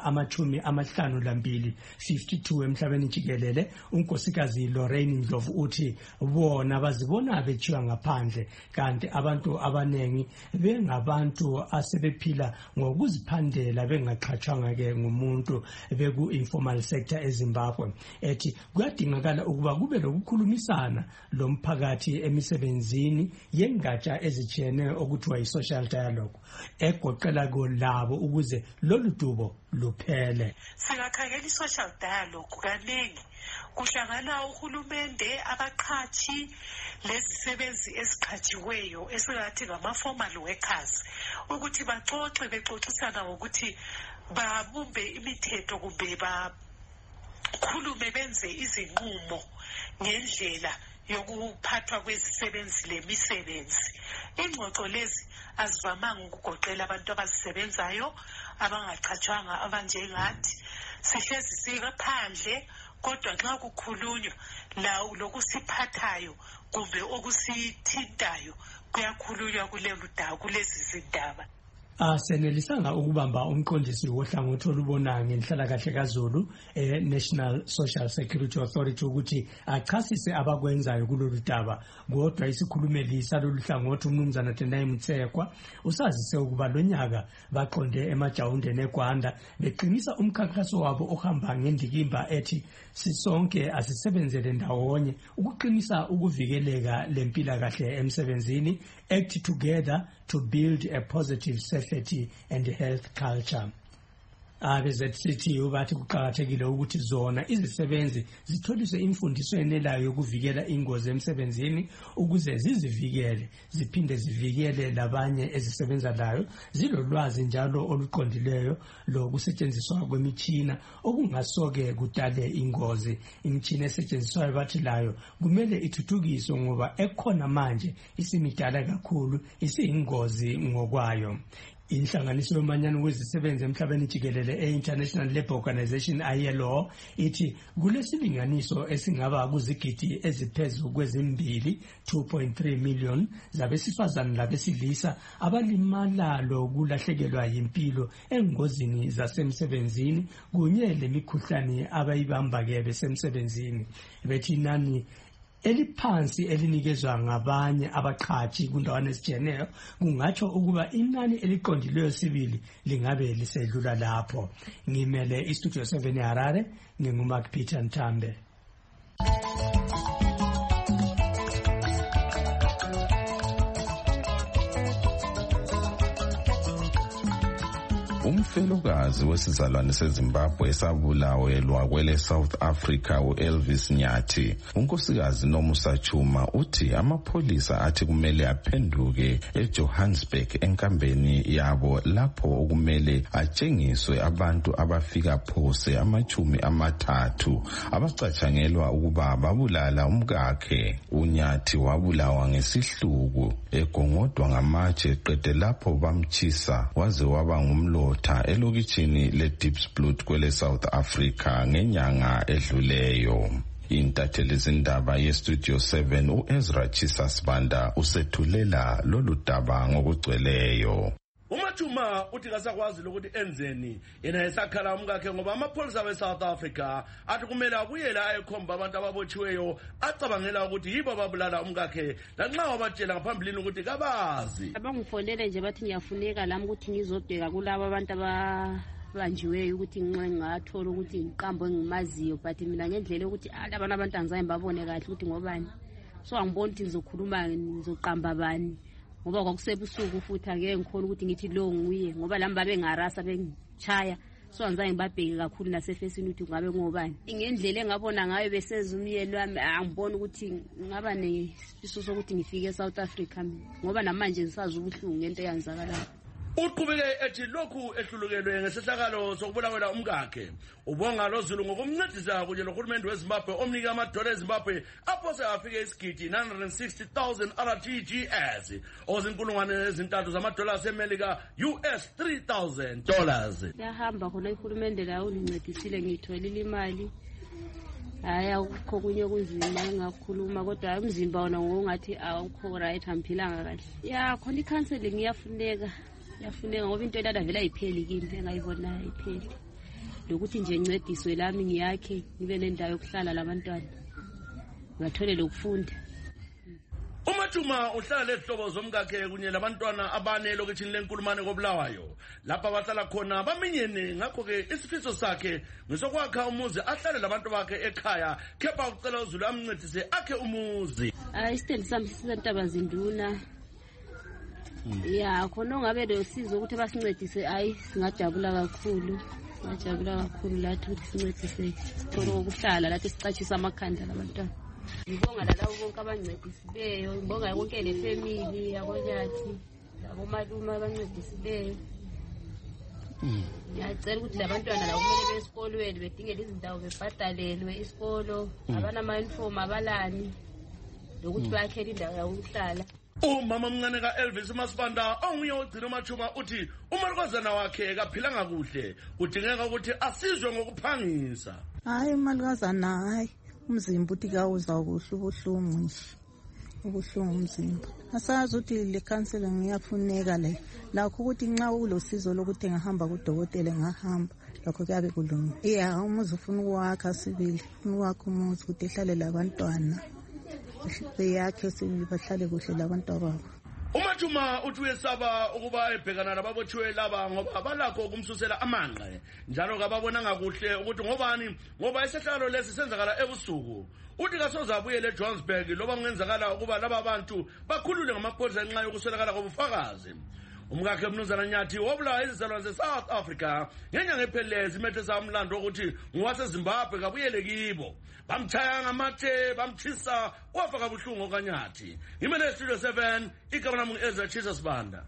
52 emhlabeni jikelele. Unkosikazi Lorraine Ndlovu uthi bona bazibona bethiwa ngaphandle kanti abantu abanengi bengabantu asebephila ngokuziphandela bengaqhatshwanga ke ngumuntu beku informal sector eZimbabwe. Ethi kuyadingakala ukuba kube lokukhulumisana lomphakathi emisebenzini yengatsha ezitshiyeneyo okuthiwa yi-social dialogue egoqela labo ukuze lolu dubo luphele. Singakhangela i-social dialogue kaningi kuhlangana uhulumende, abaqhathi, lezisebenzi eziqhatshiweyo esingathi ngama-formal workers ukuthi baxoxe bexoxisana ngokuthi babumbe imithetho kumbe bakhulume benze izinqumo ngendlela yokuphathwa kwezisebenzi lemisebenzi. Ingxoxo lezi azivamanga ukugoqela abantu abazisebenzayo abangaqhatshwanga abanjengathi. Sihlezi singaphandle kodwa nxa kukhulunywa lawo lokusiphathayo kumbe okusithintayo kuyakhulunywa kulezi zindaba. Senelisanga ukubamba umqondisi wohlangothi olubonayo ngenhlalakahle kaZulu National Social Security Authority ukuthi achasise abakwenzayo kulolu daba. Kodwa isikhulumeli salolu hlangothi uMnumzana Tendai Mtsekwa usazise ukuba lonyaka baqonde eMajawunde neGwanda beqinisa umkhankaso wabo ohamba ngendikimba ethi sisonke asisebenzele ndawonye ukuqinisa ukuvikeleka lempilakahle emsebenzini, act together to build a positive safety and health culture. AbeZCT bathi kuqakathekile ukuthi zona izisebenzi zitholiswe imfundiso enelayo yokuvikela ingozi emsebenzini ukuze zizivikele ziphinde zivikele labanye ezisebenza layo, zilolwazi njalo oluqondileyo lokusetshenziswa kwemitshina okungasoke kudale ingozi. Imitshina esetshenziswayo bathi layo kumele ithuthukiswe ngoba ekhona manje isimidala kakhulu, isiyingozi ngokwayo. Inhlanganiso yomanyano wezisebenzi emhlabeni jikelele e-International Labour Organization ILO ithi kulesilinganiso esingaba kuzigidi eziphezulu kwezimbili 2.3 million zabesifazane labesilisa abalimala lokulahlekelwa yimpilo engozini zasemsebenzini kunye lemikhuhlane abayibamba-ke besemsebenzini. Bethi inani eliphansi elinikezwa ngabanye abaqhathi kundawana ezijeneyo kungatsho ukuba inani eliqondileyo sibili lingabe lisedlula lapho. Ngimele iStudio 7 eHarare, nginguMark Peter Ntambe. Umfelokazi wesizalwane seZimbabwe esabulawelwa kwele South Africa uElvis Nyathi, unkosikazi Nomusa Chuma uthi amapholisa athi kumele aphenduke eJohannesburg enkambeni yabo lapho okumele atshengiswe abantu abafika phose 30 abacatshangelwa ukuba babulala umkakhe. uNyathi wabulawa ngesihluku egongodwa ngamatshe qede lapho bamchisa waze waba ngumlo elokitshini leDiepsbloods kwele South Africa ngenyanga edluleyo. Intatheli zindaba yeStudio 7 uEzra Chisasbanda usethulela lolu daba ngokugcweleyo. uMachuma uthi kasakwazi ukuthi enzeni yena esakhala umkakhe ngoba amapholisa weSouth Africa athi kumele abuyela ayekhomba abantu ababotshiweyo acabangela ukuthi yibo ababulala umkakhe lanxa wabatshela ngaphambilini ukuthi kabazi. Abangifonele nje bathi ngiyafuneka lami ukuthi ngizobheka kulabo abantu abanjiweyo ukuthi ngingathola ukuthi ngiqambo engimaziyo, but mina ngendlela ukuthi abantu angizange babone kahle ukuthi ngobani, so angiboni ukuthi ngizokhuluma ngizoqamba bani ngoba kwakusebusuku futhi angeke ngikhona ukuthi ngithi lo nguye ngoba lami babe ngarasa bengichaya, so angizange ngibabheke kakhulu nasefesini ukuthi ngabe ngobani. Ngendlela engabona ngayo beseza umyeni wami angibona ukuthi ngaba nesifiso sokuthi ngifike eSouth Africa ngoba namanje ngisazi ubuhlungu ngento eyenzakalayo. Uqhubeke ethi lokhu ehlulukelwe ngesehlakalo sokubulawela umkakhe. Ubonga loZulu ngokumncedisa kunye nohulumende weZimbabwe omnika amadola eZimbabwe aphose afike isigidi 960,000 RTGS ozinkulungwane ezintathu zamadola aseMelika US $3,000. Yahamba khona ihulumende la ungincedisile ngitholile imali. Haya ukho kunye kunzima engakhuluma kodwa umzimba wona ngongathi awukho right amphilanga kahle. Ya khona icounseling iyafuneka ngoba into elada vela ayipheli kimi engayibona ayipheli. Lokuthi nje incediswe lami ngiyakhe ngibe nendawo yokuhlala labantwana. Ngathole lokufunda. Umathuma uhlala lehlobo zomkakhe kunye labantwana abane lokishini lenkulumane koBulawayo. Lapha bahlala khona baminyene ngakho ke isifiso sakhe ngisokwakha umuzi ahlale labantu bakhe ekhaya kepha ucela uZulu amncedise akhe umuzi. Isitendi sami sisentabazinduna. Ya khona ngabe losizo ukuthi basincedise singajabula kakhulu. Ngajabula kakhulu lathi ukuthi sincedise sithole ukuhlala lathi sicatshisa amakhanda labantwana. Ngibonga labo bonke abancedisileyo, ngibonga yonke le family yakonyathi, labomalume abancedisileyo. Ngiyacela ukuthi labantwana labo kumele besikolweni bedingele izindawo bebhadalelwe isikolo, abanama-uniform abalani, lokuthi bayakhele indawo yokuhlala. Umama mncane ka-Elvis Masibanda onguye ogcina uMathuma uthi umalukazana wakhe kaphilanga kuhle, kudingeka ukuthi asizwe ngokuphangisa. Hayi umalukazana hayi. Umzimba uthi kawuza ubuhlungu nje. Ubuhlungu umzimba. Asazi ukuthi le counseling ngiyafuneka le. Lakho ukuthi nxa ulosizo lokuthi ngahamba kudokotela ngahamba. Lokho kuyabe kulungile. Yeah, umuzi ufuna ukwakha sibili. Ukwakha umuzi ukuthi ehlale labantwana. Beyakhe sibili bahlale kuhle labantwana babo. Umathuma uthi uyesaba ukuba ebhekana lababotshiwe laba ngoba balakho ukumsusela amanqe njalo kababona ngakuhle ukuthi ngobani ngoba isehlalo lesi senzakala ebusuku. Uthi kasoze abuyele eJohannesburg loba kungenzakala ukuba laba bantu bakhulule ngamapholisa ngenxa yokuswelakala kobufakazi. Umkakhe Mnumzana Nyathi wobulawa izizalwane ze-South Africa ngenyanga ephelele imethe samlando ukuthi ngowaseZimbabwe kabuyele kibo. Bamchaya ngamatshe bamchisa wafaka buhlungu okaNyathi. Imele Studio 7 igama lami ngu-Ezra Chisa Sibanda.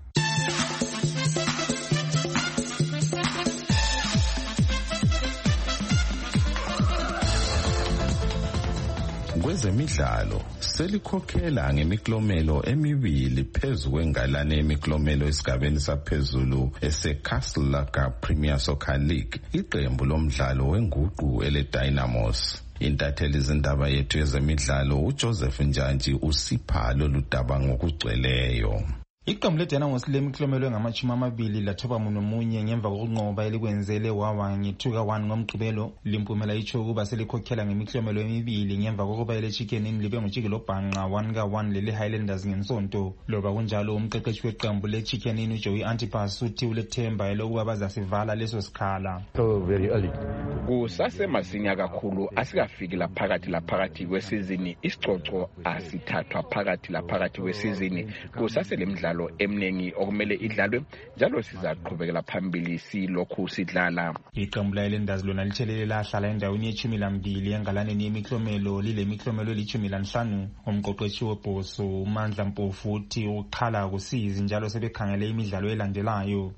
Kwezemidlalo selikhokhela ngemiklomelo emibili phezu kwengalane yemiklomelo esigabeni saphezulu ese-Castle Premier Soccer League, iqembu lomdlalo wenguqu ele-Dynamos. Intatheli zindaba yethu yezemidlalo uJoseph Njanji usipha lolu daba ngokugcweleyo. Iqembu leDynamos lemiklomelo engama-20 lathoba munye ngemva kokunqoba elikwenzele wawa nge-2-1 ngomgqibelo. Limpumela itsho ukuba selikhokhela ngemiklomelo emibili ngemva kokuba ele-Chicken Inn libe ngujikelo bhanqa 1-1 lele-Highlanders ngensonto. Loba kunjalo umqeqeshi weqembu le-Chicken Inn uJoey Antipas uthi ulethemba elokuba bazasivala leso sikhala. So very early. Kusasemasinya kakhulu asikafiki laphakathi kwesizini. Isicoco asithathwa phakathi kwesizini. Kusasele mdlalo emnengi okumele idlalwe njalo sizaqhubekela phambili silokhu sidlala. Iqembu le-Highlanders lona lithelele lahlala endaweni ye-12 engalaneni yemiklomelo lilemiklomelo eli-15. Umqeqeshi webhoso uMandla Mpofu uthi ukhala kusizi njalo sebekhangele imidlalo elandelayo.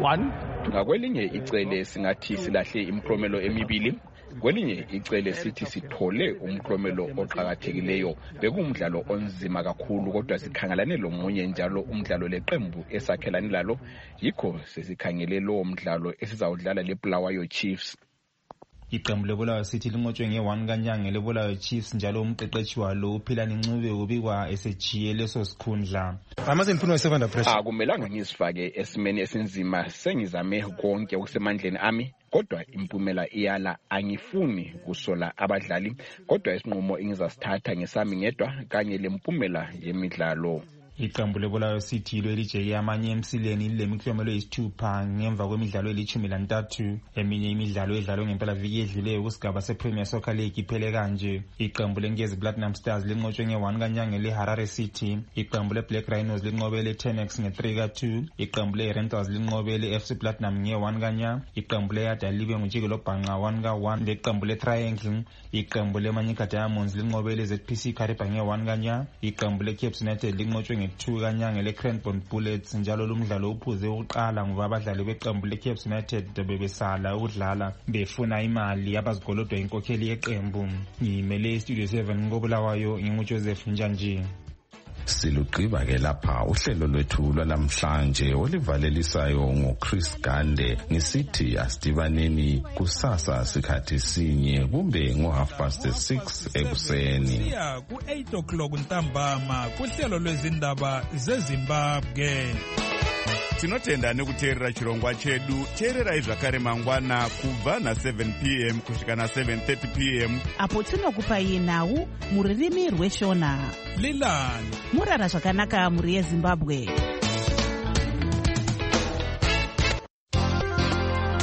1 ngakwelinye icele singathi silahle imiklomelo emibili, kwelinye icele sithi sithole umklomelo oqhakathekileyo. Bekumdlalo onzima kakhulu kodwa sikhangelane lomunye njalo umdlalo leqembu esakhelane lalo, yikho sesikhangele lo mdlalo esizawudlala leBulawayo Chiefs. Iqembu leBulawayo City linqotshwe nge-1 kaNyanga leBulawayo Chiefs njalo umqeqeshi walo uPhilani Ncube ubikwa esejiye leso sikhundla. Akumelanga ngizifake esimeni esinzima, sengizame konke okusemandleni ami kodwa impumela iyala. Angifuni kusola abadlali kodwa isinqumo engizasithatha ngesami ngedwa kanye lempumela yemidlalo. Iqembu leBulawayo City lelijeke amanye emsileni lemiklomelo eyisithupha ngemva kwemidlalo eli-13. Eminye imidlalo edlalwe ngempelaviki edluleyo kusigaba sePremier Soccer League iphele kanje. Iqembu leNkezi Platinum Stars linqotshwe nge-1 kaNyanga leHarare City. Iqembu leBlack Rhinos linqobe le-Tenex nge-3-2. Iqembu le-Rentals linqobe le-FC Platinum nge-1 kaNyanga. Iqembu le-Yada libe ngujikelo bhanqa 1-1. Leqembu le-Triangle. Iqembu le-Manyika Diamonds linqobe le-ZPC Kariba nge-1 kaNyanga. Iqembu le-Cape United linqotshwe nge-2 kanyanga le-Cranbourne Bullets. Njalo lumdlalo uphuze ukuqala ngoba abadlali beqembu le-Cape United bebesala ukudlala befuna imali abazigolodwa inkokheli yeqembu. Ngimele iStudio 7 ngobulawayo nginguJoseph Njanji. Silugqiba-ke lapha uhlelo lwethu lwalamhlanje olivalelisayo nguChris Gande ngisithi asidibaneni kusasa sikhathi sinye kumbe ngo6:30 ekuseni. Siya ku-8 o'clock ntambama kuhlelo lwezindaba zeZimbabwe. Tinotenda kuteerera chirongwa chedu. Teererai zvakare mangwana kubva na7 p.m. kusvika na7:30 p.m. apo tinokupai nhau muririmi rweshona. Lilani murara zvakanaka muri yeZimbabwe.